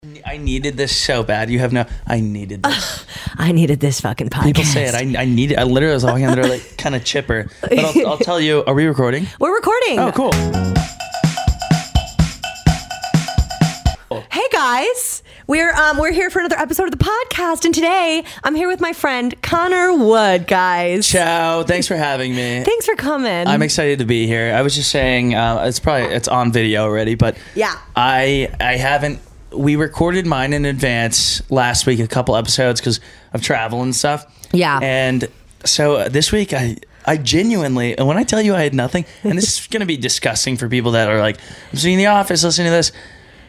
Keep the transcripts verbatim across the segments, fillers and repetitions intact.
I needed this so bad. You have no. I needed this. I needed this fucking podcast. People say it. I, I need it. I literally was walking under like kind of chipper. But I'll, I'll tell you. Are we recording? We're recording. Oh, cool. Hey guys, we're um we're here for another episode of the podcast, and today I'm here with my friend Connor Wood. Guys, ciao. Thanks for having me. Thanks for coming. I'm excited to be here. I was just saying, uh, it's probably it's on video already, but yeah, I I haven't. We recorded mine in advance last week, a couple episodes because of travel and stuff. Yeah, and so uh, this week I. I genuinely, and when I tell you I had nothing, and this is going to be disgusting for people that are like, I'm sitting in the office listening to this.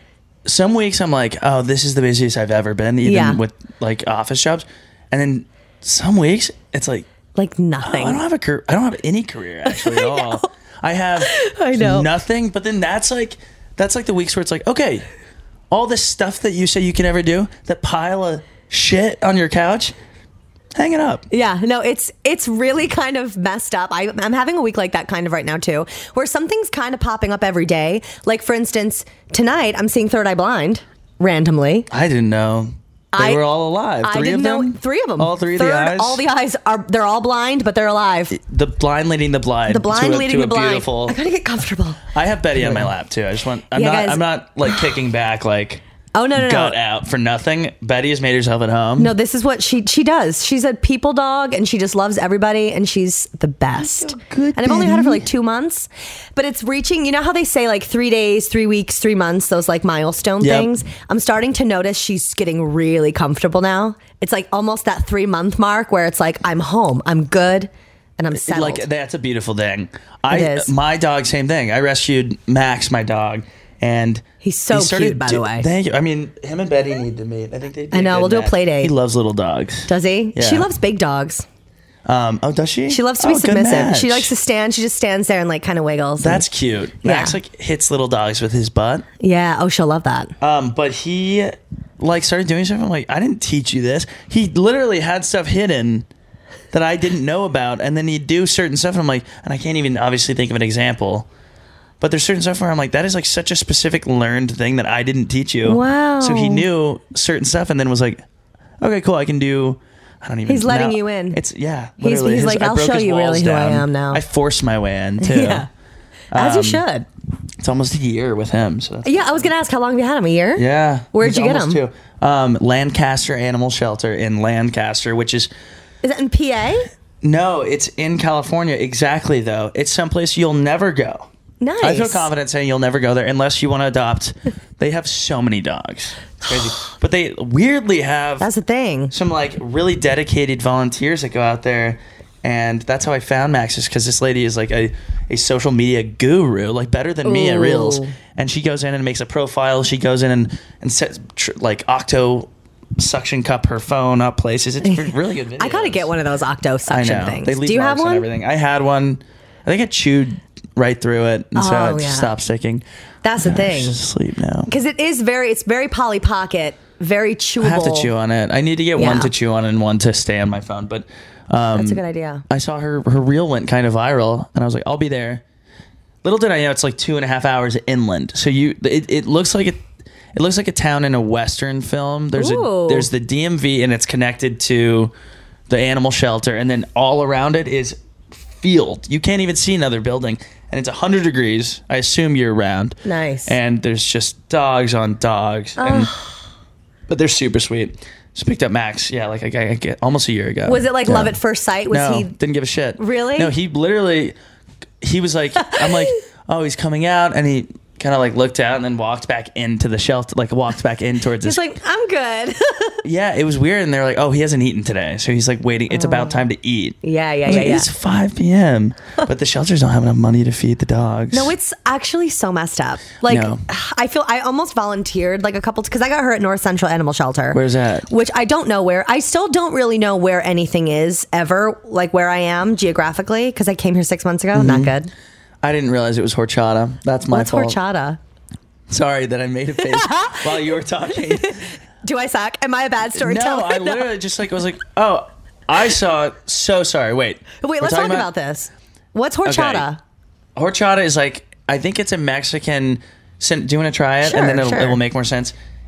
Some weeks I'm like, oh, this is the busiest I've ever been, even yeah. with like office jobs. And then some weeks it's like, like nothing. Oh, I don't have a career. I don't have any career actually at all. know. I have I know. nothing. But then that's like, that's like the weeks where it's like, okay, all this stuff that you say you can never do, that pile of shit on your couch, hang it up. Yeah, no, it's it's really kind of messed up. I, I'm having a week like that kind of right now too, where something's kind of popping up every day. Like for instance, tonight I'm seeing Third Eye Blind randomly. I didn't know they I, were all alive. Three I didn't of them. know three of them. All three of Third, the eyes. All the eyes are they're all blind, but they're alive. The blind leading the blind. The blind to a, leading to the a blind. Beautiful. I gotta get comfortable. I have Betty on my lap too. I just want. I'm Yeah, not. guys. I'm not like kicking back like. Oh no no gut no! out for nothing. Betty has made herself at home. No, this is what she she does. She's a people dog, and she just loves everybody, and she's the best. So good, and I've only had her for Betty. like two months, but it's reaching. You know how they say like three days, three weeks, three months. Those like milestone Yep. things. I'm starting to notice she's getting really comfortable now. It's like almost that three month mark where it's like I'm home, I'm good, and I'm settled. Like that's a beautiful thing. I It is. My dog, same thing. I rescued Max, my dog, and He's so he started cute, by the do- way. Thank you. I mean, him and Betty need to meet. I think they. I know, we'll do a play date. He loves little dogs. Does he? Yeah. She loves big dogs. Um. Oh, does she? She loves to be Oh, good submissive. match. She likes to stand. She just stands there and like kind of wiggles. and- That's cute. Max Yeah. like hits little dogs with his butt. yeah. Oh, she'll love that. Um, but he like started doing stuff. I'm like, I didn't teach you this. He literally had stuff hidden that I didn't know about, and then he'd do certain stuff. And I'm like, and I can't even obviously think of an example. But there's certain stuff where I'm like, that is like such a specific learned thing that I didn't teach you. Wow. So he knew certain stuff, and then was like, okay, cool, I can do. I don't even. He's letting now- you in. It's yeah. He's- literally. he's His- like, I I'll broke show his you walls really who I down. am now. I forced my way in too. Yeah. As you Um, should. It's almost a year with him. So Yeah, I was gonna ask how long have you had him? A year? yeah. Where'd It's you get almost him? two. Um, Lancaster Animal Shelter in Lancaster, which is Is that in P A? no, it's in California. Exactly though, it's someplace you'll never go. Nice. I feel confident saying you'll never go there unless you want to adopt. They have so many dogs. It's crazy, but they weirdly have That's the thing. some like really dedicated volunteers that go out there. And that's how I found Max, is because this lady is like a, a social media guru, like better than me at Ooh. Reels. And she goes in and makes a profile. She goes in and, and sets tr- like Octo suction cup her phone up places. It's really good videos. I gotta get one of those Octo I suction know. things. They leave Do you have marks on one? everything. I had one. I think it chewed right through it, and so Oh, it yeah. stopped sticking. That's the thing. She's asleep now. Because it is very, it's very Polly Pocket, very chewable. I have to chew on it. I need to get Yeah. one to chew on and one to stay on my phone. But um, That's a good idea. I saw her her reel went kind of viral, and I was like, I'll be there. Little did I know it's like two and a half hours inland. So you, it, it looks like it. It looks like a town in a Western film. There's Ooh. a there's the D M V, and it's connected to the animal shelter, and then all around it is field. You can't even see another building, and it's one hundred degrees. I assume year round. Nice. And there's just dogs on dogs, and, but they're super sweet. Just picked up Max, yeah, like I, I get almost a year ago. Was it like Yeah. love at first sight? Was no, he? didn't give a shit. Really? No, he literally, he was like, I'm like, oh, he's coming out, and he kind of like looked out and then walked back into the shelter, like walked back in towards He's his. like, I'm good. Yeah, it was weird, and they're like, oh, he hasn't eaten today, so he's like waiting. It's about time to eat. yeah, yeah, I was yeah, like, yeah. It's five p.m. But the shelters don't have enough money to feed the dogs. No, it's actually so messed up. Like, No. I feel I almost volunteered like a couple because I got her at North Central Animal Shelter. Where's that? Which I don't know where. I still don't really know where anything is ever, like where I am geographically, because I came here six months ago. Not good. I didn't realize it was horchata. That's my What's fault. horchata? Sorry that I made a face while you were talking. Do I suck? Am I a bad storyteller? No, I literally just like was like, oh, I saw it. So sorry. Wait. Wait, We're let's talking talk about, this. What's horchata? Okay. Horchata is like, I think it's a Mexican. Do you want to try it? Sure, and then it'll, sure. it will make more sense.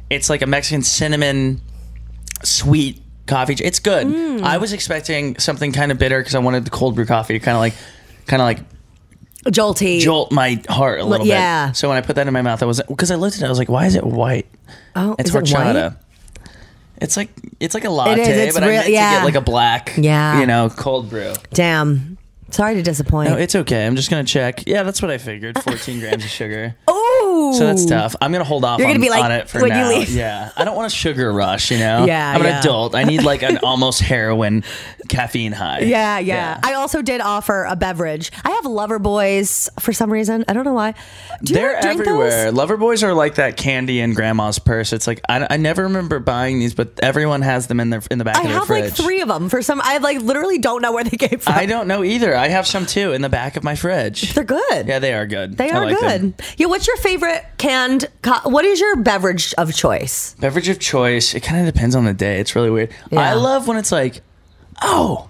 It's like a Mexican cinnamon sweet coffee. It's good. Mm. I was expecting something kind of bitter because I wanted the cold brew coffee to kind of like, kind of like jolty, jolt my heart a little yeah. bit. So when I put that in my mouth, I was because I looked at it, I was like, why is it white? Oh, it's is horchata. It white? It's like it's like a latte, it is, it's but real, I meant yeah. to get like a black, yeah. you know, cold brew. Damn. Sorry to disappoint. No, it's okay. I'm just gonna check. Yeah, that's what I figured. fourteen grams of sugar. Oh, so that's tough. I'm gonna hold off You're on, gonna be like, on it for when now. You leave. Yeah, I don't want a sugar rush. You know. Yeah, I'm an yeah. adult. I need like an almost heroin caffeine high. Yeah, yeah, yeah. I also did offer a beverage. I have Lover Boys for some reason. I don't know why. Do you They're ever drink everywhere. those? Lover Boys are like that candy in grandma's purse. It's like I, I never remember buying these, but everyone has them in their in the back I of their have fridge. like three of them for some. I like literally don't know where they came from. I don't know either. I have some too in the back of my fridge. They're good. Yeah, they are good. They I are like good. them. Yeah, what's your favorite canned? Co- what is your beverage of choice? Beverage of choice. It kind of depends on the day. It's really weird. Yeah. I love when it's like, oh,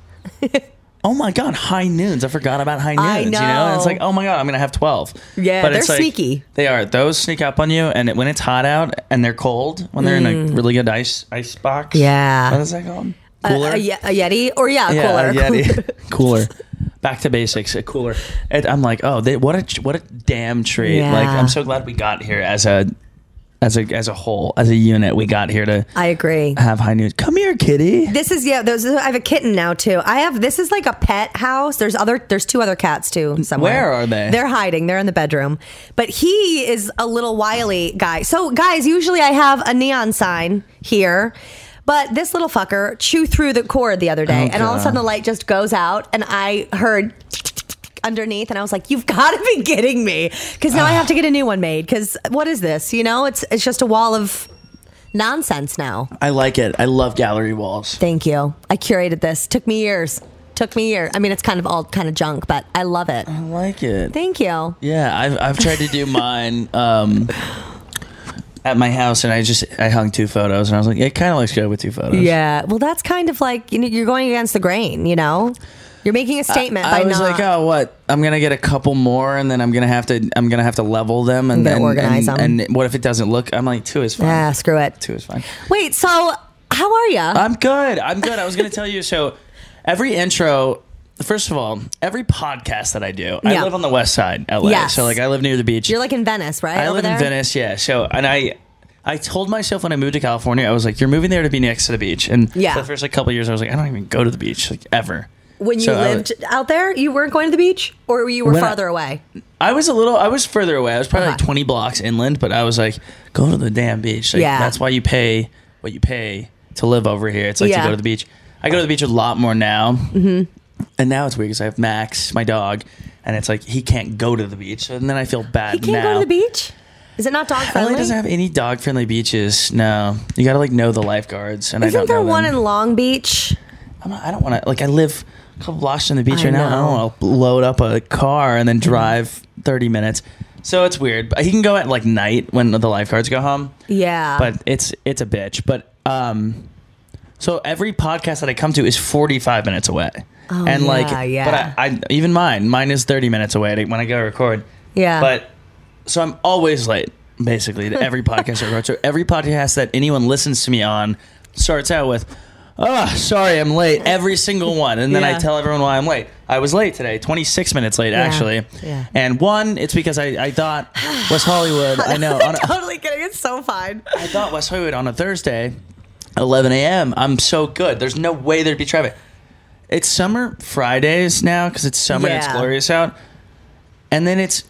oh my god, high noons. I forgot about high noons. I You know, and it's like, oh my god, I'm gonna have twelve. Yeah, but they're it's like, sneaky. They are. Those sneak up on you, and it, when it's hot out and they're cold, when they're in a really good ice ice box. Yeah. What is that called? Cooler. A, a, Ye- a Yeti or yeah, a yeah, cooler. a Yeti. Cooler. Back to basics. A cooler. And I'm like, oh, they, what a what a damn treat. Yeah. Like, I'm so glad we got here as a as a as a whole, as a unit. We got here to I agree. have high news. Come here, kitty. This is yeah. There's, I have a kitten now too. I have this is like a pet house. There's other. There's two other cats too somewhere. Where are they? They're hiding. They're in the bedroom. But he is a little wily guy. So guys, usually I have a neon sign here. But this little fucker chewed through the cord the other day, Oh, and all of a God. sudden the light just goes out, and I heard underneath, and I was like, "You've got to be kidding me!" Because now I have to get a new one made. Because what is this? You know, it's it's just a wall of nonsense now. I like it. I love gallery walls. Thank you. I curated this. Took me years. Took me years. I mean, it's kind of all kind of junk, but I love it. I like it. Thank you. Yeah, I've I've tried to do mine um, at my house, and I just I hung two photos, and I was like, it kind of looks good with two photos. Yeah. Well, that's kind of like you know, you're going against the grain. You know, you're making a statement I by was not. like, oh, what? I'm gonna get a couple more, and then I'm gonna have to. I'm gonna have to level them, and You gotta then organize and, them. and what if it doesn't look? I'm like, two is fine. Yeah, screw it. Two is fine. Wait. So, how are you? I'm good. I'm good. I was gonna tell you. So, every intro. First of all, every podcast that I do, I Yeah. live on the west side, L A. Yes. So, like, I live near the beach. You're like in Venice, right? I Over live there? in Venice, yeah. So, and I, I told myself when I moved to California, I was like, "You're moving there to be next to the beach." And Yeah. for the first like couple of years, I was like, "I don't even go to the beach like ever." When you So I lived out there, you weren't going to the beach, or you were When I- farther away. I was a little, I was further away. I was probably like Okay. twenty blocks inland, but I was like, "Go to the damn beach." Like, Yeah. that's why you pay what you pay to live over here. It's like Yeah. to go to the beach. I go to the beach a lot more now. Mm-hmm. And now it's weird because I have Max, my dog, and it's like he can't go to the beach. So then I feel bad He can't now. go to the beach. Is it not dog L A friendly? doesn't have any dog friendly beaches. No, you got to like know the lifeguards, and I Isn't don't there know one them. in Long Beach? I'm not, I don't want to like. I live a couple blocks from the beach I right now. I know. don't want to load up a car and then drive thirty minutes. So it's weird. But he can go at like night when the lifeguards go home. Yeah. But it's it's a bitch. But um, so every podcast that I come to is forty-five minutes away. Oh, and like, yeah, yeah. but I, I even mine, mine is thirty minutes away to- when I go to record. Yeah. But so I'm always late, basically, to every podcast I record. So every podcast that anyone listens to me on starts out with, "Oh, sorry, I'm late." Every single one, and then Yeah. I tell everyone why I'm late. I was late today, twenty-six minutes late, actually. Yeah. And one, it's because I, I thought West Hollywood. I know. On a, totally kidding. It's so fine. I thought West Hollywood on a Thursday, eleven a.m. I'm so good. There's no way there'd be traffic. It's summer Fridays now because it's summer and it's Yeah. glorious out. And then it's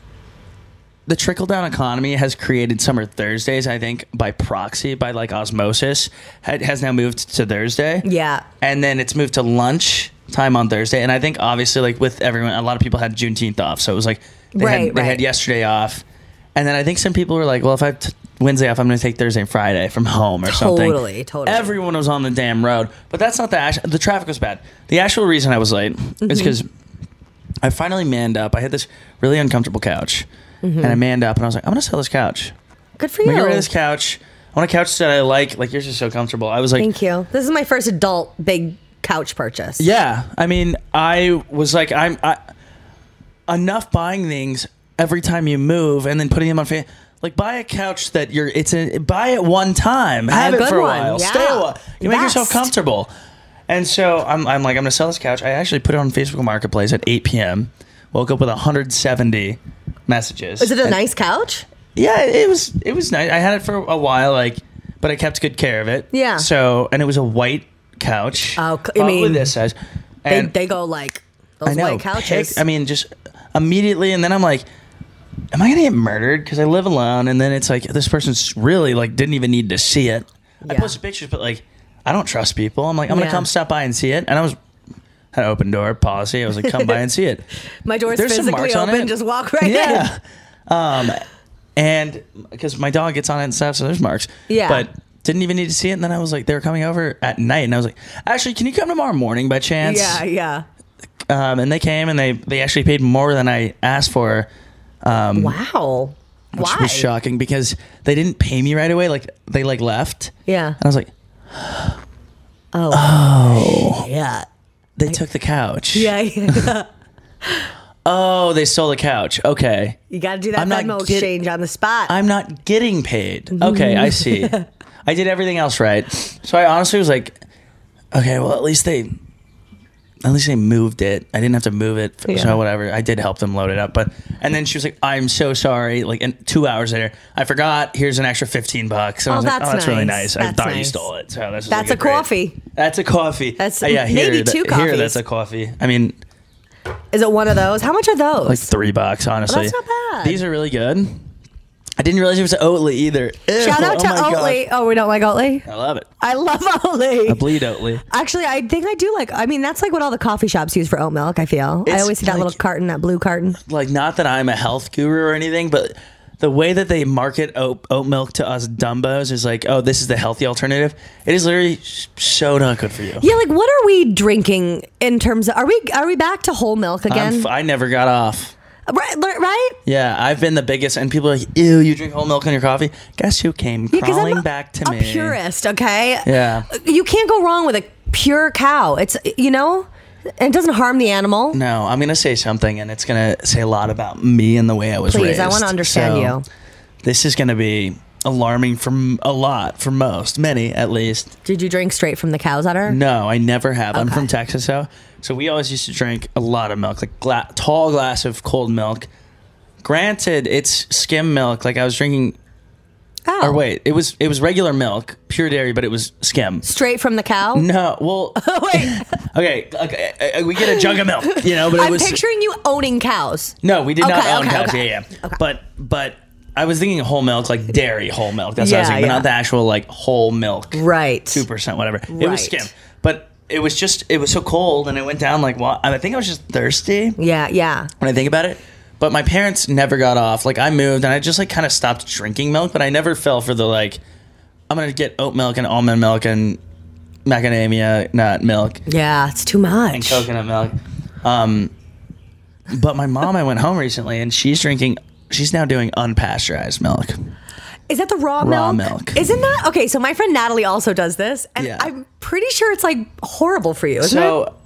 the trickle down economy has created summer Thursdays, I think, by proxy, by like osmosis, ha- has now moved to Thursday. Yeah. And then it's moved to lunch time on Thursday. And I think obviously, like with everyone, a lot of people had Juneteenth off. So it was like they, Right, had, they right. had yesterday off. And then I think some people were like, well, if I have t- Wednesday off, I'm going to take Thursday and Friday from home or something. Totally, totally. Everyone was on the damn road. But that's not the actual, the traffic was bad. The actual reason I was late Mm-hmm. is because I finally manned up. I had this really uncomfortable couch. Mm-hmm. And I manned up and I was like, I'm going to sell this couch. Good for I'm you. going to get rid of this couch. I want a couch that I like. Like, yours is so comfortable. I was like, Thank you. This is my first adult big couch purchase. yeah. I mean, I was like, I'm I, enough buying things every time you move and then putting them on fa- Like buy a couch that you're. It's a buy it one time. Buy Have a it good for a one, while. yeah. Stay a while. You make yourself Best. comfortable. And so I'm, I'm like, I'm gonna sell this couch. I actually put it on Facebook Marketplace at eight p.m. Woke up with one hundred seventy messages. Is it a And- nice couch? Yeah, it was. It was nice. I had it for a while, like, but I kept good care of it. Yeah. So, and it was a white couch. Oh, c- I probably mean, this size. They, And they go like those I know, white couches. pick- I mean, just immediately, and then I'm like, am I gonna get murdered? Because I live alone, and then it's like this person's really like didn't even need to see it. I Yeah. posted pictures, but like I don't trust people. I'm like, I'm gonna Yeah. come stop by and see it, and I was had an open door policy. I was like, come by and see it. My door's There's some physically marks on open. it. Just walk right Yeah. Um, and because my dog gets on it and stuff, so there's marks. Yeah. But didn't even need to see it. And then I was like, they were coming over at night, and I was like, actually, can you come tomorrow morning by in. chance? Yeah, yeah. Um, and they came, and they they actually paid more than I asked for. Um, Wow. which Why? was shocking because they didn't pay me right away. Like they like left. Yeah. And I was like, Oh. oh, Yeah. they took the couch. Yeah. yeah. Oh, they stole the couch. Okay. You got to do that I'm not Venmo get- exchange on the spot. I'm not getting paid. Okay, I see. I did everything else right. So I honestly was like, okay, well, at least they at least they moved it. I didn't have to move it. Yeah. So whatever. I did help them load it up. But and then she was like, I'm so sorry. Like and two hours later, I forgot. Here's an extra fifteen bucks. And I Oh, was like, that's oh, that's really nice. nice. I That's thought you nice. stole it. So that's, That's like a great- coffee. That's a coffee. That's Uh, yeah, maybe here, two Here, coffees. that's a coffee. I mean, Is it one of those? How much are those? like three bucks, honestly. that's not bad. These are really good. I didn't realize it was Oatly either. Ew, Shout out oh to my gosh. Oatly. Oh, we don't like Oatly? I love it. I love Oatly. I bleed Oatly. Actually, I think I do like. I mean, that's like what all the coffee shops use for oat milk. I feel. I It's always see that like- little carton, that blue carton. Like, not that I'm a health guru or anything, but the way that they market oat, oat milk to us dumbos is like, oh, this is the healthy alternative. It is literally so not good for you. Yeah, like what are we drinking in terms of? Are we are we back to whole milk I'm again? f- I never got off. right, right. Yeah, I've been the biggest, and people are like, ew, you drink whole milk in your coffee? Guess who came Yeah, 'cause I'm crawling a- back to a me? purist. Okay. Yeah. You can't go wrong with a pure cow. It's you know, it doesn't harm the animal. No, I'm going to say something, and it's going to say a lot about me and the way I was Please, raised. I wanna understand So, you. This is going to be alarming for m- a lot, for most, many at least. Did you drink straight from the cow's udder? No, I never have. I'm Okay. from Texas, so so we always used to drink a lot of milk, like gla- tall glass of cold milk. Granted, it's skim milk. Like I was drinking, Oh, or wait, it was it was regular milk, pure dairy, but it was skim. straight from the cow. No, well, Wait, okay, okay, uh, we get a jug of milk, you know, but it I'm was picturing you owning cows. no, we did not Okay, own okay, cows. okay. Yeah, yeah, Okay. but but I was thinking whole milk, like dairy whole milk. That's what I was Yeah, thinking, but yeah. not the actual like whole milk. Right. two percent, whatever. It Right. was skim, but it was just it was so cold, and it went down like what? I think I was just thirsty Yeah, yeah. when I think about it. But my parents never got off. Like I moved, and I just like kind of stopped drinking milk, but I never fell for the like I'm gonna get oat milk and almond milk and macadamia nut milk Yeah, it's too much. and coconut milk. Um, but my mom, I went home recently, and she's drinking. She's now doing unpasteurized milk. Is that the raw, Raw milk? milk. Isn't that okay? So my friend Natalie also does this, and Yeah. I'm pretty sure it's like horrible for you. Isn't it? So,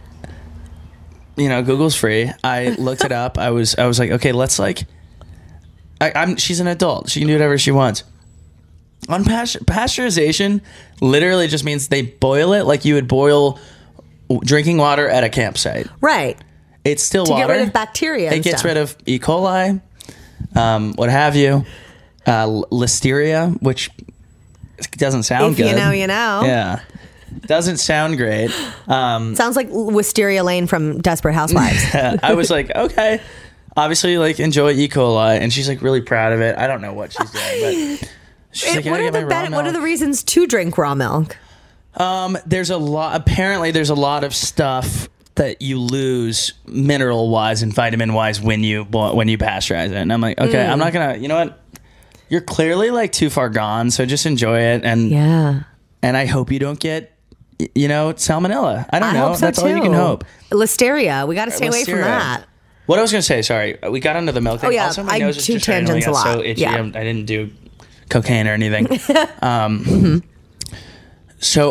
you know, Google's free. I looked it up. I was, I was like, okay, let's like. I, I'm. She's an adult. She can do whatever she wants. Unpasteur- pasteurization literally just means they boil it like you would boil w- drinking water at a campsite. Right. It's still To water. get rid of bacteria. It and gets stuff. rid of E. coli, um, what have you, uh, listeria, which doesn't sound If good. you know, you know. Yeah, doesn't sound great. Um, Sounds like Wisteria Lane from Desperate Housewives. I was like, okay, obviously, like enjoy E. coli, and she's like really proud of it. I don't know what she's doing, but she's It- like, what, "Yeah, are get my the raw ben- what are milk." the reasons to drink raw milk? Um, there's a lot. Apparently, there's a lot of stuff that you lose mineral wise and vitamin wise when you when you pasteurize it. And I'm like, okay, Mm. I'm not gonna. You know what? You're clearly like too far gone, so just enjoy it. And Yeah. and I hope you don't get, y- you know, salmonella. I don't I know. hope so That's too. all you can hope. Listeria. We got to stay away from Listeria. that. What I was gonna say, sorry, we got into the milk thing. Oh, yeah, Also, my I nose is do just randomly tangents a got so lot. itchy. Yeah. I'm- I didn't do cocaine or anything. um, Mm-hmm. So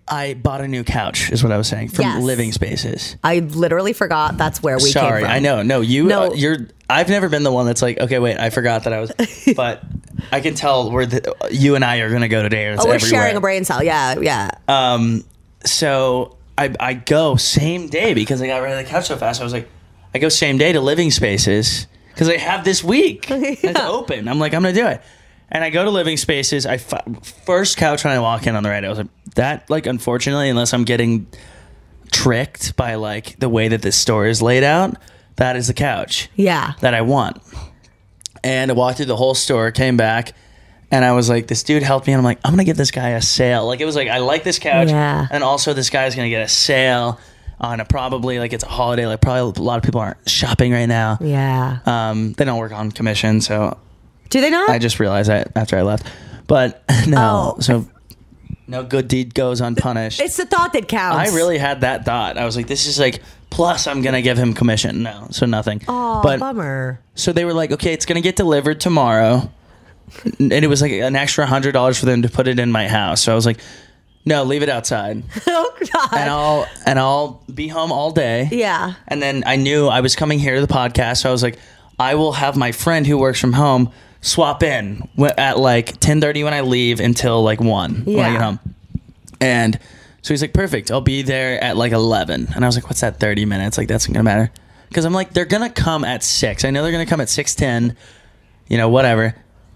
I bought a new couch, is what I was saying, from Yes. Living Spaces. I literally forgot that's where we Sorry, came from. I know. No, you. No. Uh, you're. I've never been the one that's like, okay, wait, I forgot that I was. But I can tell where the, you and I are going to go today. It's Oh, we're everywhere. sharing a brain cell. Yeah, yeah. Um, so I I go same day because I got rid of the couch so fast. I was like, I go same day to Living Spaces because I have this week. And it's open. I'm like, I'm gonna do it. And I go to Living Spaces. I fi- first couch when I walk in on the right. I was like, that like unfortunately, unless I'm getting tricked by like the way that this store is laid out, that is the couch Yeah. that I want. And I walked through the whole store, came back, and I was like, this dude helped me. And I'm like, I'm going to give this guy a sale. Like, it was like, I like this couch. Yeah. And also, this guy's going to get a sale on a probably, like, it's a holiday. Like, probably a lot of people aren't shopping right now. Yeah. Um, they don't work on commission. So Do they not? I just realized that after I left. But no. Oh. So no good deed goes unpunished. It's the thought that counts. I really had that thought. I was like, this is like, plus I'm going to give him commission. No, so nothing. Oh, but bummer. So they were like, okay, it's going to get delivered tomorrow. And it was like an extra one hundred dollars for them to put it in my house. So I was like, no, leave it outside. Oh, God. And I'll and I'll be home all day. Yeah. And then I knew I was coming here to the podcast. So I was like, I will have my friend who works from home swap in wh- at like ten thirty when I leave until like one when I Yeah. get home. And so he's like, perfect. I'll be there at like eleven. And I was like, what's that, thirty minutes? Like, that's not going to matter. Because I'm like, they're going to come at six. I know they're going to come at six ten. You know, whatever.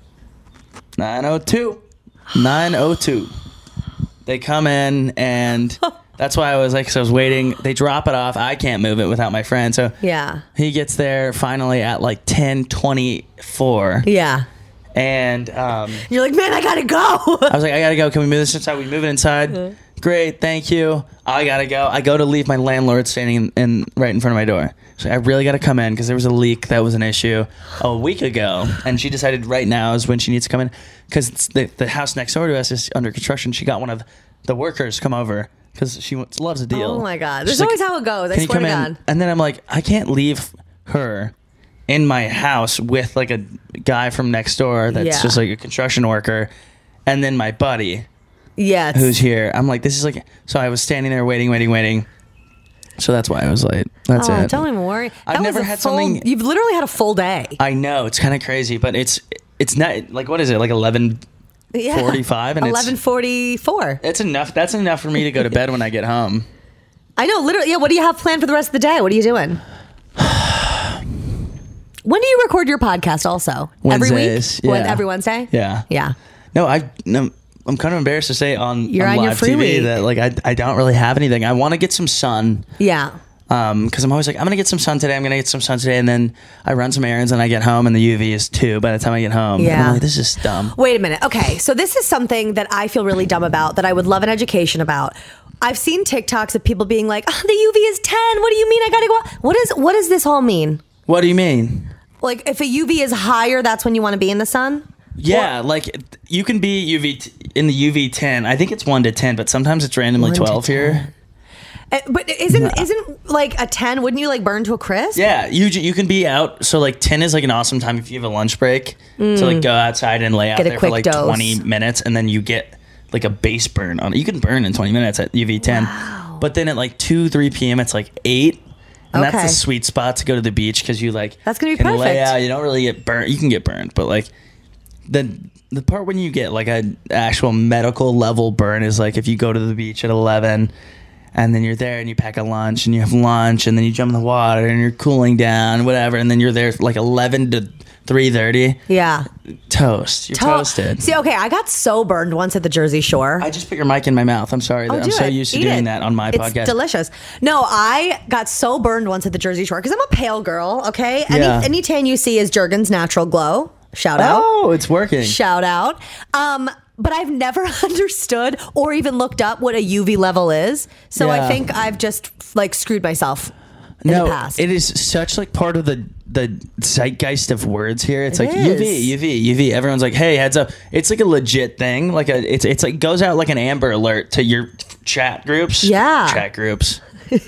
nine oh two. nine oh two. They come in, and that's why I was like, so I was waiting. They drop it off. I can't move it without my friend. So Yeah. he gets there finally at like ten twenty-four. Yeah. And um, You're like, man, I gotta go. I was like, I gotta go. Can we move this inside? We move it inside. Great, thank you. I gotta go. I go to leave. My landlord standing in, in right in front of my door. So I really gotta come in because there was a leak that was an issue a week ago, and she decided right now is when she needs to come in because the the house next door to us is under construction. She got one of the workers come over because she wants, loves a deal. Oh my God. This She's is like, always how it goes. I "Can you swear to come in?" God. And then I'm like, I can't leave her in my house with like a guy from next door that's Yeah. just like a construction worker, and then my buddy Yeah. it's- who's here. I'm like, this is like, so I was standing there waiting, waiting, waiting. So that's why I was late. That's oh, it. don't even worry. I've That was never a had full- something- You've literally had a full day. I know it's kind of crazy, but it's it's not like, what is it, like eleven Yeah. forty-five, and eleven forty-four. it's it's enough. That's enough for me to go to bed when I get home. I know, literally. Yeah. What do you have planned for the rest of the day? What are you doing? When do you record your podcast? Also, every Wednesdays, week. When, yeah. every Wednesday. Yeah, Yeah. No, I no, I'm kind of embarrassed to say on, You're on on your live free T V week. that like I I don't really have anything. I want to get some sun. Yeah. Um, because I'm always like, I'm gonna get some sun today. I'm gonna get some sun today, and then I run some errands, and I get home, and the U V is two by the time I get home. And Yeah. I'm like, this is dumb. Wait a minute. Okay, so this is something that I feel really dumb about that I would love an education about. I've seen TikToks of people being like, oh, "The U V is ten. What do you mean I gotta go out?" What is what does this all mean? What do you mean? Like, if a U V is higher, that's when you want to be in the sun. Yeah, like you can be U V t- in the U V ten. I think it's one to ten, but sometimes it's randomly One to twelve here. Uh, But isn't isn't like a ten? Wouldn't you like burn to a crisp? Yeah, you j- you can be out. So like ten is like an awesome time if you have a lunch break to like go outside and lay out Get a there for quick like dose. twenty minutes, and then you get like a base burn on it. You can burn in twenty minutes at U V ten, but then at like two three p.m. it's like eight. And Okay. that's the sweet spot to go to the beach because you like That's gonna be can lay perfect. out. You don't really get burnt. You can get burned, but like the the part when you get like a actual medical level burn is like if you go to the beach at eleven and then you're there and you pack a lunch and you have lunch and then you jump in the water and you're cooling down, whatever, and then you're there like eleven to three thirty. Yeah. Toast. You're To- toasted. See, okay, I got so burned once at the Jersey Shore. I just put your mic in my mouth. I'm sorry. Oh, I'm do so it. used to Eat doing it. that on my it's podcast. delicious. No, I got so burned once at the Jersey Shore because I'm a pale girl. Okay, any Yeah. any tan you see is Jergens Natural Glow. Shout out. Oh, it's working. Shout out. Um, but I've never understood or even looked up what a U V level is. So I Yeah. think I've just like screwed myself in no, the past. it is such like part of the the zeitgeist of words here. It's It like U V, is. U V, U V. Everyone's like, "Hey, heads up!" It's like a legit thing. Like a, it's it's like goes out like an Amber Alert to your chat groups. Yeah. chat groups,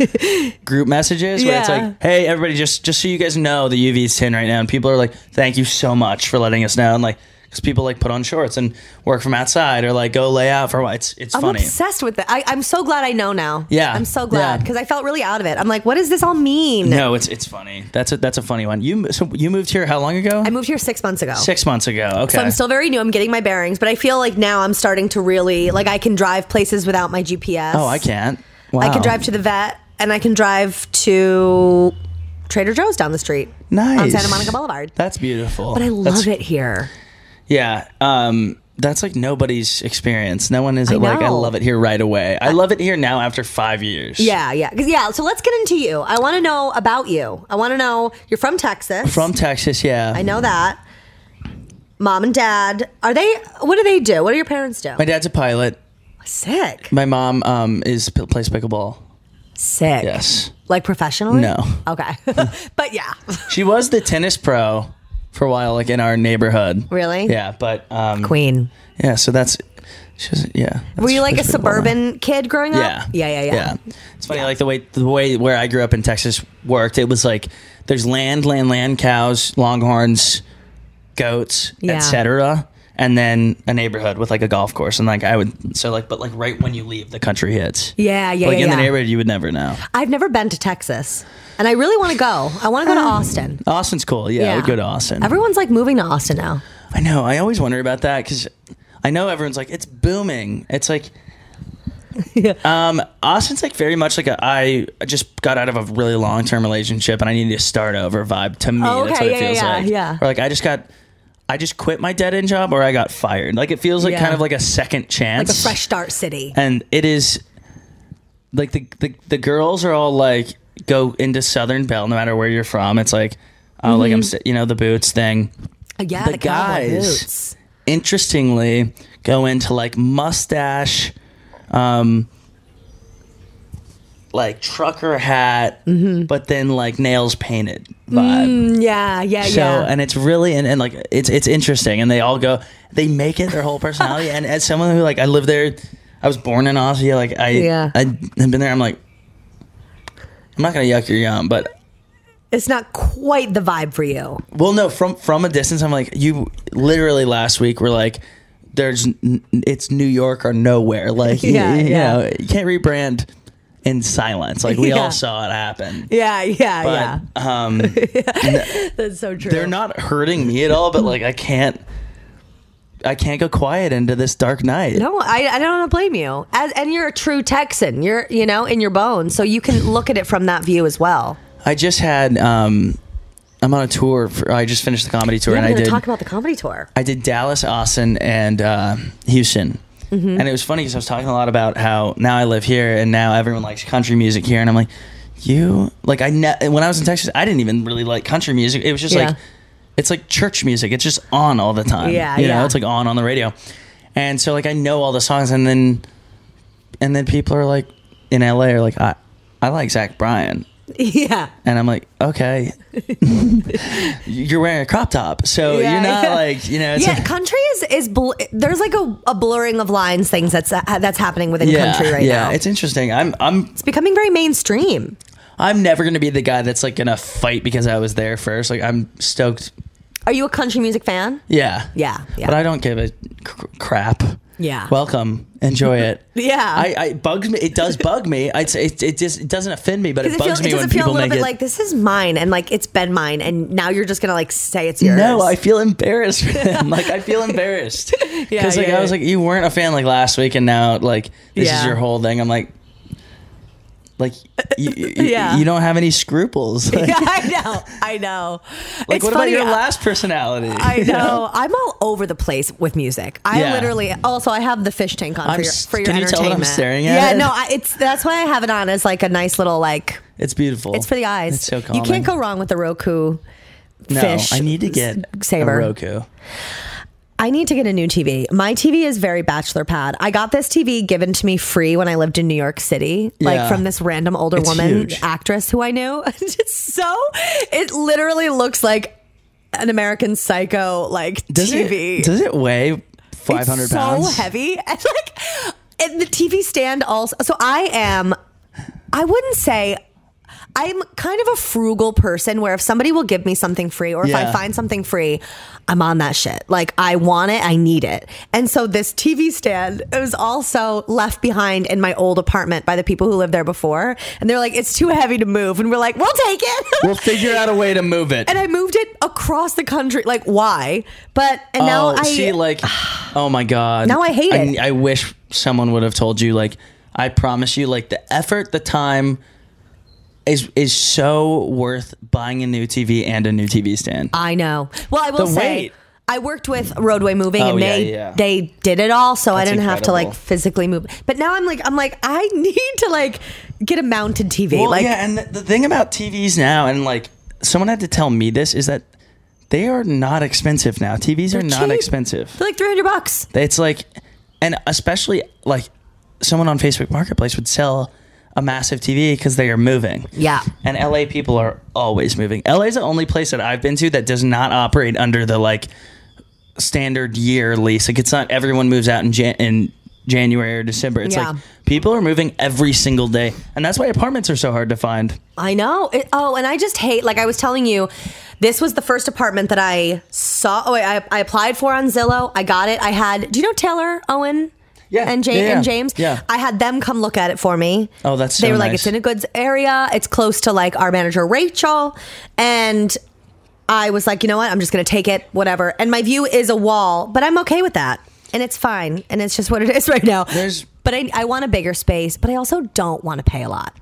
group messages where it's Yeah. like, "Hey, everybody, just just so you guys know, the U V is ten right now," and people are like, "Thank you so much for letting us know." And like, because people like put on shorts and work from outside or like go lay out for a while. It's it's I'm funny. obsessed with it. I, I'm so glad I know now. Yeah. I'm so glad Yeah. because I felt really out of it. I'm like, what does this all mean? No, it's it's funny. That's a that's a funny one. You so you moved here how long ago? I moved here six months ago. Six months ago. Okay. So I'm still very new. I'm getting my bearings, but I feel like now I'm starting to really like I can drive places without my G P S. Oh, I can't. Wow. I can drive to the vet and I can drive to Trader Joe's down the street. Nice. On Santa Monica Boulevard. That's beautiful. But I love That's- it here. Yeah. Um, that's like nobody's experience. No one is I like, I know. love it here right away. I love it here now after five years. Yeah, yeah. 'Cause- Yeah, so let's get into you. I want to know about you. I want to know, you're from Texas. From Texas, yeah. I know that. Mom and dad, are they, what do they do? What do your parents do? My dad's a pilot. Sick. My mom um, is plays pickleball. Sick. Yes. Like professionally? No. Okay. But yeah. She was the tennis pro for a while, like in our neighborhood. Really? Yeah, but um, Queen. yeah. So that's, she's, yeah. Were you that's- like a that's pretty cool. suburban kid growing up? Yeah. Yeah, yeah, yeah. It's funny, like the way the way where I grew up in Texas worked. It was like there's land, land, land, cows, longhorns, goats, Yeah. et cetera, and then a neighborhood with like a golf course. And like I would, so like, but like right when you leave, the country hits. Yeah, yeah, Like yeah, in the yeah. neighborhood, you would never know. I've never been to Texas. And I really want to go. I want to go to Austin. Austin's cool. Yeah, I would go to Austin. Everyone's like moving to Austin now. I know. I always wonder about that because I know everyone's like, it's booming. It's like, um, Austin's like very much like a, I just got out of a really long term relationship and I need to start over vibe. To me, Oh, that's okay. what it Yeah, feels yeah, like. yeah. Or like I just got, I just quit my dead end job or I got fired. Like it feels like Yeah. kind of like a second chance. Like a fresh start city. And it is like the, the the girls are all like go into Southern Belle no matter where you're from. It's like oh like I'm si- you know the boots thing. Yeah, the, the cowboy guys boots. interestingly go into like mustache, um, like trucker hat, but then like nails painted vibe. Mm, yeah, yeah, So yeah. and it's really and, and like it's it's interesting and they all go they make it their whole personality and as someone who like I live there, I was born in Aussie, like I Yeah. I have been there. I'm like I'm not gonna yuck your yum, but It's not quite the vibe for you. well no from from a distance I'm like you literally last week were like there's n- it's New York or nowhere like Yeah, you, you yeah. know you can't rebrand in silence like we Yeah. all saw it happen. Yeah, yeah, But yeah. um, That's so true. they're not hurting me at all, but like I can't I can't go quiet into this dark night. No, I, I don't blame you. As, and you're a true Texan. You're, you know, in your bones. So you can look at it from that view as well. I just had um I'm on a tour for, I just finished the comedy tour Yeah, and we're I going to did talk about the comedy tour. I did Dallas, Austin, and uh, Houston. Mm-hmm. And it was funny because I was talking a lot about how now I live here and now everyone likes country music here. And I'm like, you, like, I, ne- when I was in Texas, I didn't even really like country music. It was just Yeah. like, it's like church music. It's just on all the time. Yeah, You know, yeah. it's like on on the radio. And so, like, I know all the songs. And then, and then people are like, in L A are like, I, I like Zach Bryan. Yeah. And I'm like, okay, you're wearing a crop top, so Yeah, you're not yeah. like, you know, it's Yeah, like, country is is bl- there's like a, a blurring of lines things that's uh, that's happening within yeah, country right yeah, now. it's interesting. I'm, I'm, It's becoming very mainstream. I'm never gonna be the guy that's like gonna fight because I was there first. Like, I'm stoked. Are you a country music fan? Yeah, Yeah, yeah. but I don't give a c- crap. Yeah. Welcome, enjoy it. Yeah. I, I it bugs me. It does bug me. I'd say it, it just it doesn't offend me, but it Because it, bugs feel, it me when doesn't feel a people little make bit it. like this is mine and like it's been mine and now you're just gonna like say it's yours. No, I feel embarrassed for them. Like I feel embarrassed because Yeah, like yeah, I was yeah. like, you weren't a fan like last week, and now like this is Yeah. your whole thing. I'm like, like you, you, Yeah. you don't have any scruples. Like, Yeah, I know. I know. like, It's what funny, about your I- last personality? I know. I'm all over the place with music. I Yeah. literally also I have the fish tank on I'm for your s- for your can you tell that I'm entertainment. staring at yeah, it? no, I, it's that's why I have it on as like a nice little like It's beautiful. it's for the eyes. It's so you calming. can't go wrong with the Roku No, fish. I need to get s- saver. a Roku. I need to get a new T V. My T V is very bachelor pad. I got this T V given to me free when I lived in New York City, like Yeah. from this random older It's woman huge. actress who I knew. It's so it literally looks like an American Psycho like Does T V. it? Does it weigh five hundred It's pounds? so heavy. And like and the T V stand also. So I am. I wouldn't say. I'm kind of a frugal person where if somebody will give me something free or if Yeah. I find something free, I'm on that shit. Like, I want it, I need it. And so this T V stand, it was also left behind in my old apartment by the people who lived there before. And they're like, it's too heavy to move. And we're like, we'll take it. We'll figure out a way to move it. And I moved it across the country. Like, why? But, and now oh, I see, like, oh my God. Now I hate it. I, I wish someone would have told you, like, I promise you, like, the effort, the time is is so worth buying a new T V and a new T V stand. I know. Well, I will The say, wait. I worked with Roadway Moving, Oh, and yeah, they yeah. they did it all, so I That's didn't have to like incredible. physically move. But now I'm like, I'm like, I need to like get a mounted T V. Well, like, yeah, and the, the thing about T Vs now, and like, someone had to tell me this, is that they are not expensive now. T Vs are They're not cheap. expensive. they're like three hundred bucks. It's like, and especially like someone on Facebook Marketplace would sell a massive T V because they are moving. Yeah. And L A people are always moving. L A is the only place that I've been to that does not operate under the like standard year lease. Like, it's not everyone moves out in Jan- in January or December. It's Yeah. like people are moving every single day, and that's why apartments are so hard to find. I know. It, oh, and I just hate, like I was telling you, this was the first apartment that I saw. Oh, wait, I, I applied for on Zillow. I got it. I had, do you know Taylor Owen? Yeah. And, James, Yeah, yeah. and James? Yeah. I had them come look at it for me. Oh, that's They so were like, nice. it's in a good area. It's close to like our manager, Rachel. And I was like, you know what? I'm just going to take it, whatever. And my view is a wall, but I'm okay with that. And it's fine. And it's just what it is right now. There's- but I, I want a bigger space, but I also don't want to pay a lot,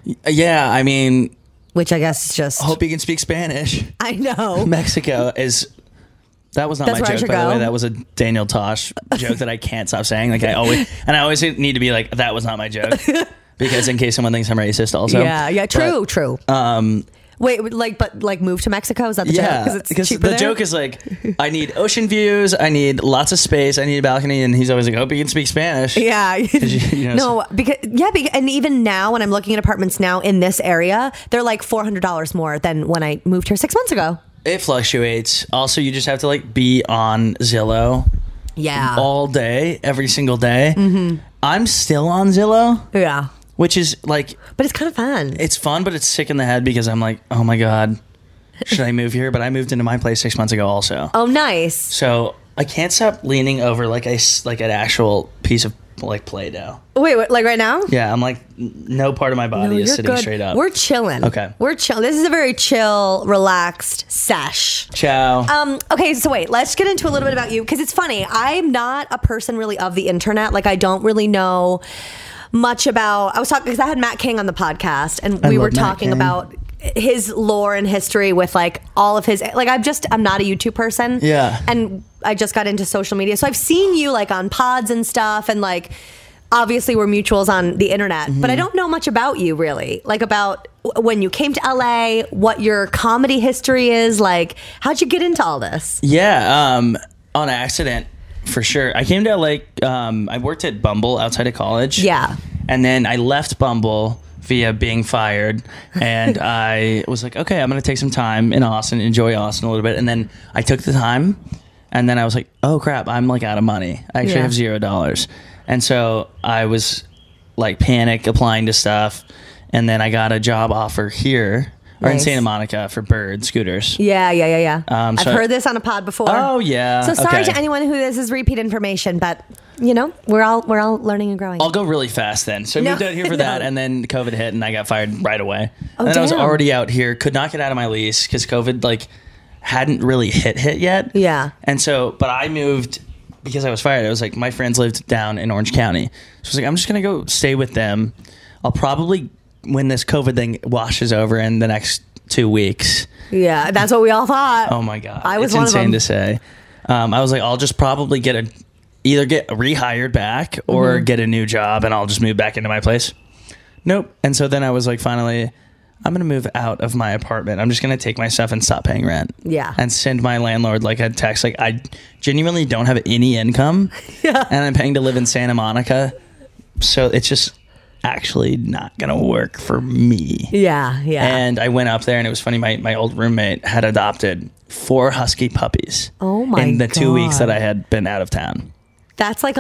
Yeah, I mean, which I guess is just, hope you can speak Spanish. I know. Mexico is. That was not That's my where I joke, should by the go. way. That was a Daniel Tosh joke that I can't stop saying. Like, I always, and I always need to be like, that was not my joke, because in case someone thinks I'm racist, also. Yeah, yeah, true, But, true. Um, Wait, like, but like, move to Mexico? Is that the joke? yeah, Because it's because cheaper the there? joke is like, I need ocean views, I need lots of space, I need a balcony, and he's always like, hope you can speak Spanish. Yeah. you- you know, no, because yeah, because, and even now when I'm looking at apartments now in this area, they're like four hundred dollars more than when I moved here six months ago. It fluctuates. Also, you just have to like be on Zillow Yeah. all day, every single day. Mm-hmm. I'm still on Zillow, yeah. which is like, But it's kind of fun. it's fun, but it's sick in the head because I'm like, oh my God, should I move here? But I moved into my place six months ago also. Oh, nice. So I can't stop leaning over like a, s- like an actual piece of like Play-Doh. Wait, what, like right now? Yeah, I'm like, n- no part of my body No, is you're sitting good. straight up. We're chilling. Okay. We're chill. This is a very chill, relaxed sesh. Ciao. Um, okay, so wait, let's get into a little bit about you because it's funny. I'm not a person really of the internet. Like, I don't really know much about. I was talking because I had Matt King on the podcast, and I we love were Matt talking King. about his lore and history with like all of his. Like, I'm just I'm not a YouTube person. Yeah. and I just got into social media, so I've seen you like on pods and stuff, and like. Obviously, we're mutuals on the internet, Mm-hmm. but I don't know much about you really. Like about w- when you came to L A, what your comedy history is. Like, how'd you get into all this? Yeah, um, on accident, for sure. I came to L A. Um, I worked at Bumble outside of college. Yeah. And then I left Bumble via being fired. And I was like, okay, I'm going to take some time in Austin, enjoy Austin a little bit. And then I took the time. And then I was like, oh, crap, I'm like out of money. I actually Yeah. have zero dollars. And so I was like panic applying to stuff. And then I got a job offer here. Or in Nice. Santa Monica for Bird scooters. Yeah, yeah, yeah, yeah. Um, I've so- heard this on a pod before. Oh, yeah. So sorry Okay. to anyone who this is repeat information, but you know, we're all we're all learning and growing. I'll go really fast then. So I No, moved out here for that, no. and then COVID hit, and I got fired right away. Oh, and then I was damn. already out here, could not get out of my lease because COVID like hadn't really hit hit yet. Yeah. And so, but I moved because I was fired. I was like, my friends lived down in Orange County, so I was like, I'm just gonna go stay with them. I'll probably when this COVID thing washes over in the next two weeks. Yeah, that's what we all thought. Oh my god, I was it's one of insane them. to say. Um, I was like, I'll just probably get a either get rehired back or Mm-hmm. get a new job, and I'll just move back into my place. Nope. And so then I was like, finally, I'm gonna move out of my apartment. I'm just gonna take my stuff and stop paying rent. Yeah. And send my landlord like a text, like I genuinely don't have any income, Yeah. and I'm paying to live in Santa Monica, so it's just actually not gonna work for me. Yeah, yeah. And I went up there, and it was funny. My, my old roommate had adopted four husky puppies. Oh my In the two weeks God. that I had been out of town. That's like a